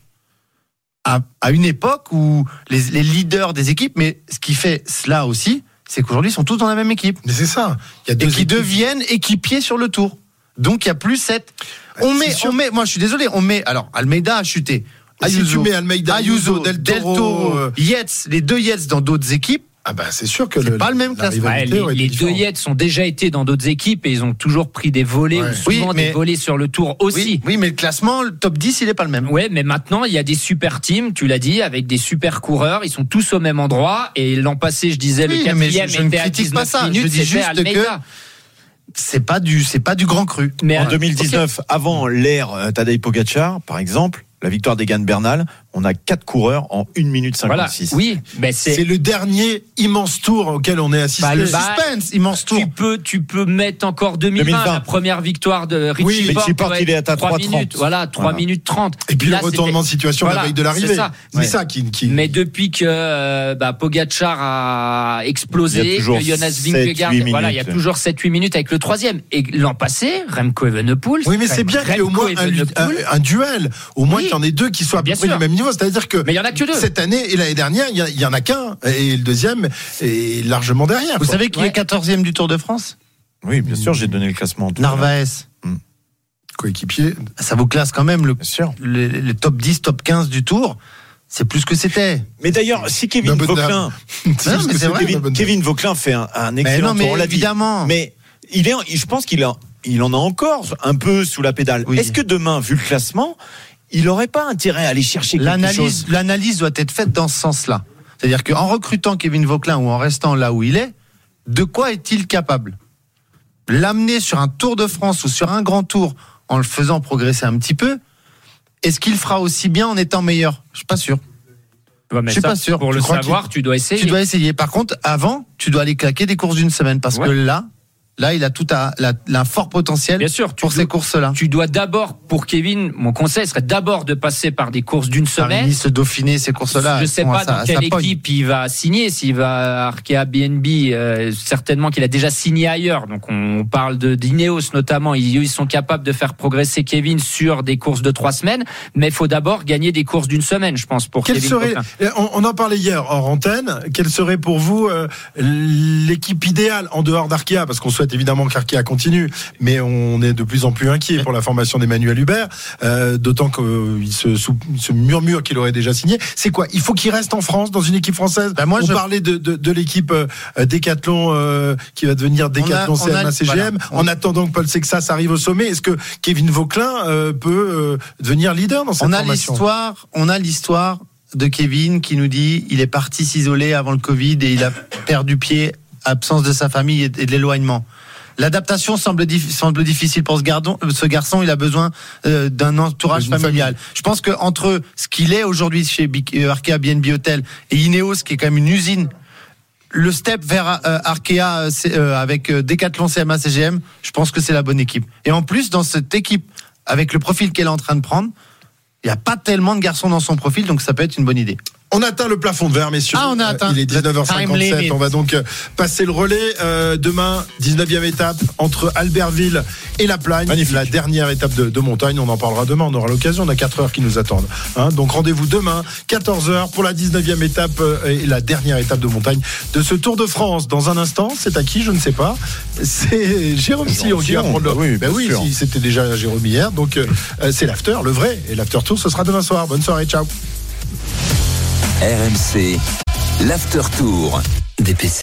À, à une époque où les, les leaders des équipes, mais ce qui fait cela aussi, c'est qu'aujourd'hui ils sont tous dans la même équipe. Mais c'est ça. Il y a deux et qui équipes. Deviennent équipiers sur le Tour. Donc il y a plus cette. On met, on met. Moi je suis désolé. On met. Alors Almeida a chuté. Ayuso, si tu mets Almeida, Ayuso, Del Toro, Del Toro euh... Yates, les deux Yates dans d'autres équipes. Ah bah c'est sûr que c'est le, pas le même classement. Ouais, les les deux Yates ont déjà été dans d'autres équipes et ils ont toujours pris des volets ouais. ou souvent oui, mais, des volets sur le Tour aussi. Oui, oui, mais le classement, le top dix, il est pas le même. Ouais, mais maintenant il y a des super teams, tu l'as dit, avec des super coureurs. Ils sont tous au même endroit. Et l'an passé, je disais oui, le quatrième je, je était à dix-neuf pas minutes. Je dis juste Almeida. que c'est pas du, c'est pas du grand cru. Mais en deux mille dix-neuf, okay. avant l'ère Tadej Pogačar, par exemple. La victoire d'Egan Bernal, on a quatre coureurs en une minute cinquante-six. Voilà. Oui, mais c'est... c'est le dernier immense tour auquel on est assisté. Bah, le suspense, immense tour. Tu peux, tu peux mettre encore deux mille vingt, deux mille vingt. La première victoire de Richie oui, Porte. Richie Porte, il est à trois minutes. Voilà, trois voilà. minutes trente. Et puis là, le retournement de situation voilà, la veille de l'arrivée. C'est ça, c'est ouais. ça qui, qui. Mais depuis que euh, bah, Pogačar a explosé, que Jonas Vingegaard, voilà, il y a toujours sept huit minutes avec le troisième. Et l'an passé, Remco Evenepoel. Oui, mais c'est bien qu'il y ait au moins un, un, un duel. Au moins qu'il y en ait deux qui soient à peu près du même niveau. C'est-à-dire que. Mais il y en a que deux. Cette année et l'année dernière, il y, y en a qu'un. Et le deuxième est largement derrière. Vous quoi. savez qui ouais. est quatorzième du Tour de France ? Oui, bien sûr, j'ai donné le classement. Narvaez. Hum. Coéquipier. Ça vous classe quand même le, le, le top dix, top quinze du Tour. c'est plus ce que c'était. Mais d'ailleurs, si Kevin Vauquelin, Kevin, Kevin Vauquelin fait un, un excellent mais non, tour, mais évidemment. Dit, mais il est, je pense qu'il a, il en a encore un peu sous la pédale. Oui. Est-ce que demain, vu le classement, il n'aurait pas intérêt à aller chercher quelque l'analyse, chose? L'analyse doit être faite dans ce sens-là. C'est-à-dire qu'en recrutant Kevin Vauquelin ou en restant là où il est, de quoi est-il capable? L'amener sur un Tour de France ou sur un grand tour en le faisant progresser un petit peu, est-ce qu'il fera aussi bien en étant meilleur? Je suis pas sûr. Ouais, je suis ça, pas sûr. Pour tu le savoir, tu dois essayer. Tu dois essayer. Par contre, avant, tu dois aller claquer des courses d'une semaine parce ouais. que là, Là, il a tout à, la, un fort potentiel Bien sûr, pour dois, ces courses-là. Tu dois d'abord, pour Kevin, mon conseil serait d'abord de passer par des courses d'une semaine. Nice, Dauphiné, ces courses-là. Je ne sais pas ça, dans quelle équipe pogne. il va signer. S'il va à Arkea B N B, euh, certainement qu'il a déjà signé ailleurs. Donc on parle de d'Ineos notamment. Ils, ils sont capables de faire progresser Kevin sur des courses de trois semaines. Mais il faut d'abord gagner des courses d'une semaine, je pense, pour Quelle Kevin serait, Vauquelin. on, on en parlait hier hors antenne. Quelle serait pour vous euh, l'équipe idéale en dehors d'Arkea? Parce qu'on souhaite évidemment qu'Arkea continue, mais on est de plus en plus inquiet pour la formation d'Emmanuel Hubert, euh, d'autant qu'il euh, se, se murmure qu'il aurait déjà signé. C'est quoi? Il faut qu'il reste en France, dans une équipe française. Ben moi, on je... parlait de, de, de l'équipe euh, Décathlon euh, qui va devenir Décathlon C M A C G M, voilà. En attendant que Paul Sexas arrive au sommet. Est-ce que Kevin Vauquelin euh, peut euh, devenir leader dans cette on a formation? l'histoire, on a l'histoire de Kevin qui nous dit il est parti s'isoler avant le Covid et il a perdu pied, absence de sa famille et de l'éloignement. L'adaptation semble, dif- semble difficile pour ce, gardon, ce garçon. Il a besoin euh, d'un entourage familial. Famille. Je pense qu'entre ce qu'il est aujourd'hui chez euh, Arkea B N B Hotel et Ineos, qui est quand même une usine, le step vers euh, Arkea euh, avec euh, Décathlon C M A C G M, je pense que c'est la bonne équipe. Et en plus, dans cette équipe, avec le profil qu'elle est en train de prendre, il n'y a pas tellement de garçons dans son profil, donc ça peut être une bonne idée. On atteint le plafond de verre, messieurs. Ah, on a atteint. Il est dix-neuf heures cinquante-sept. On va donc passer le relais. Euh, demain, dix-neuvième étape entre Albertville et La Plagne. Magnifique. La dernière étape de, de montagne. On en parlera demain. On aura l'occasion. On a quatre heures qui nous attendent. Hein, donc rendez-vous demain, quatorze heures, pour la dix-neuvième étape euh, et la dernière étape de montagne de ce Tour de France. Dans un instant, c'est à qui? Je ne sais pas. C'est Jérôme Sillon qui va prendre le. Oui, ben oui, si, c'était déjà Jérôme hier. Donc euh, c'est l'after, le vrai. Et l'after tour, ce sera demain soir. Bonne soirée. Ciao. R M C, l'After Tour. D P C.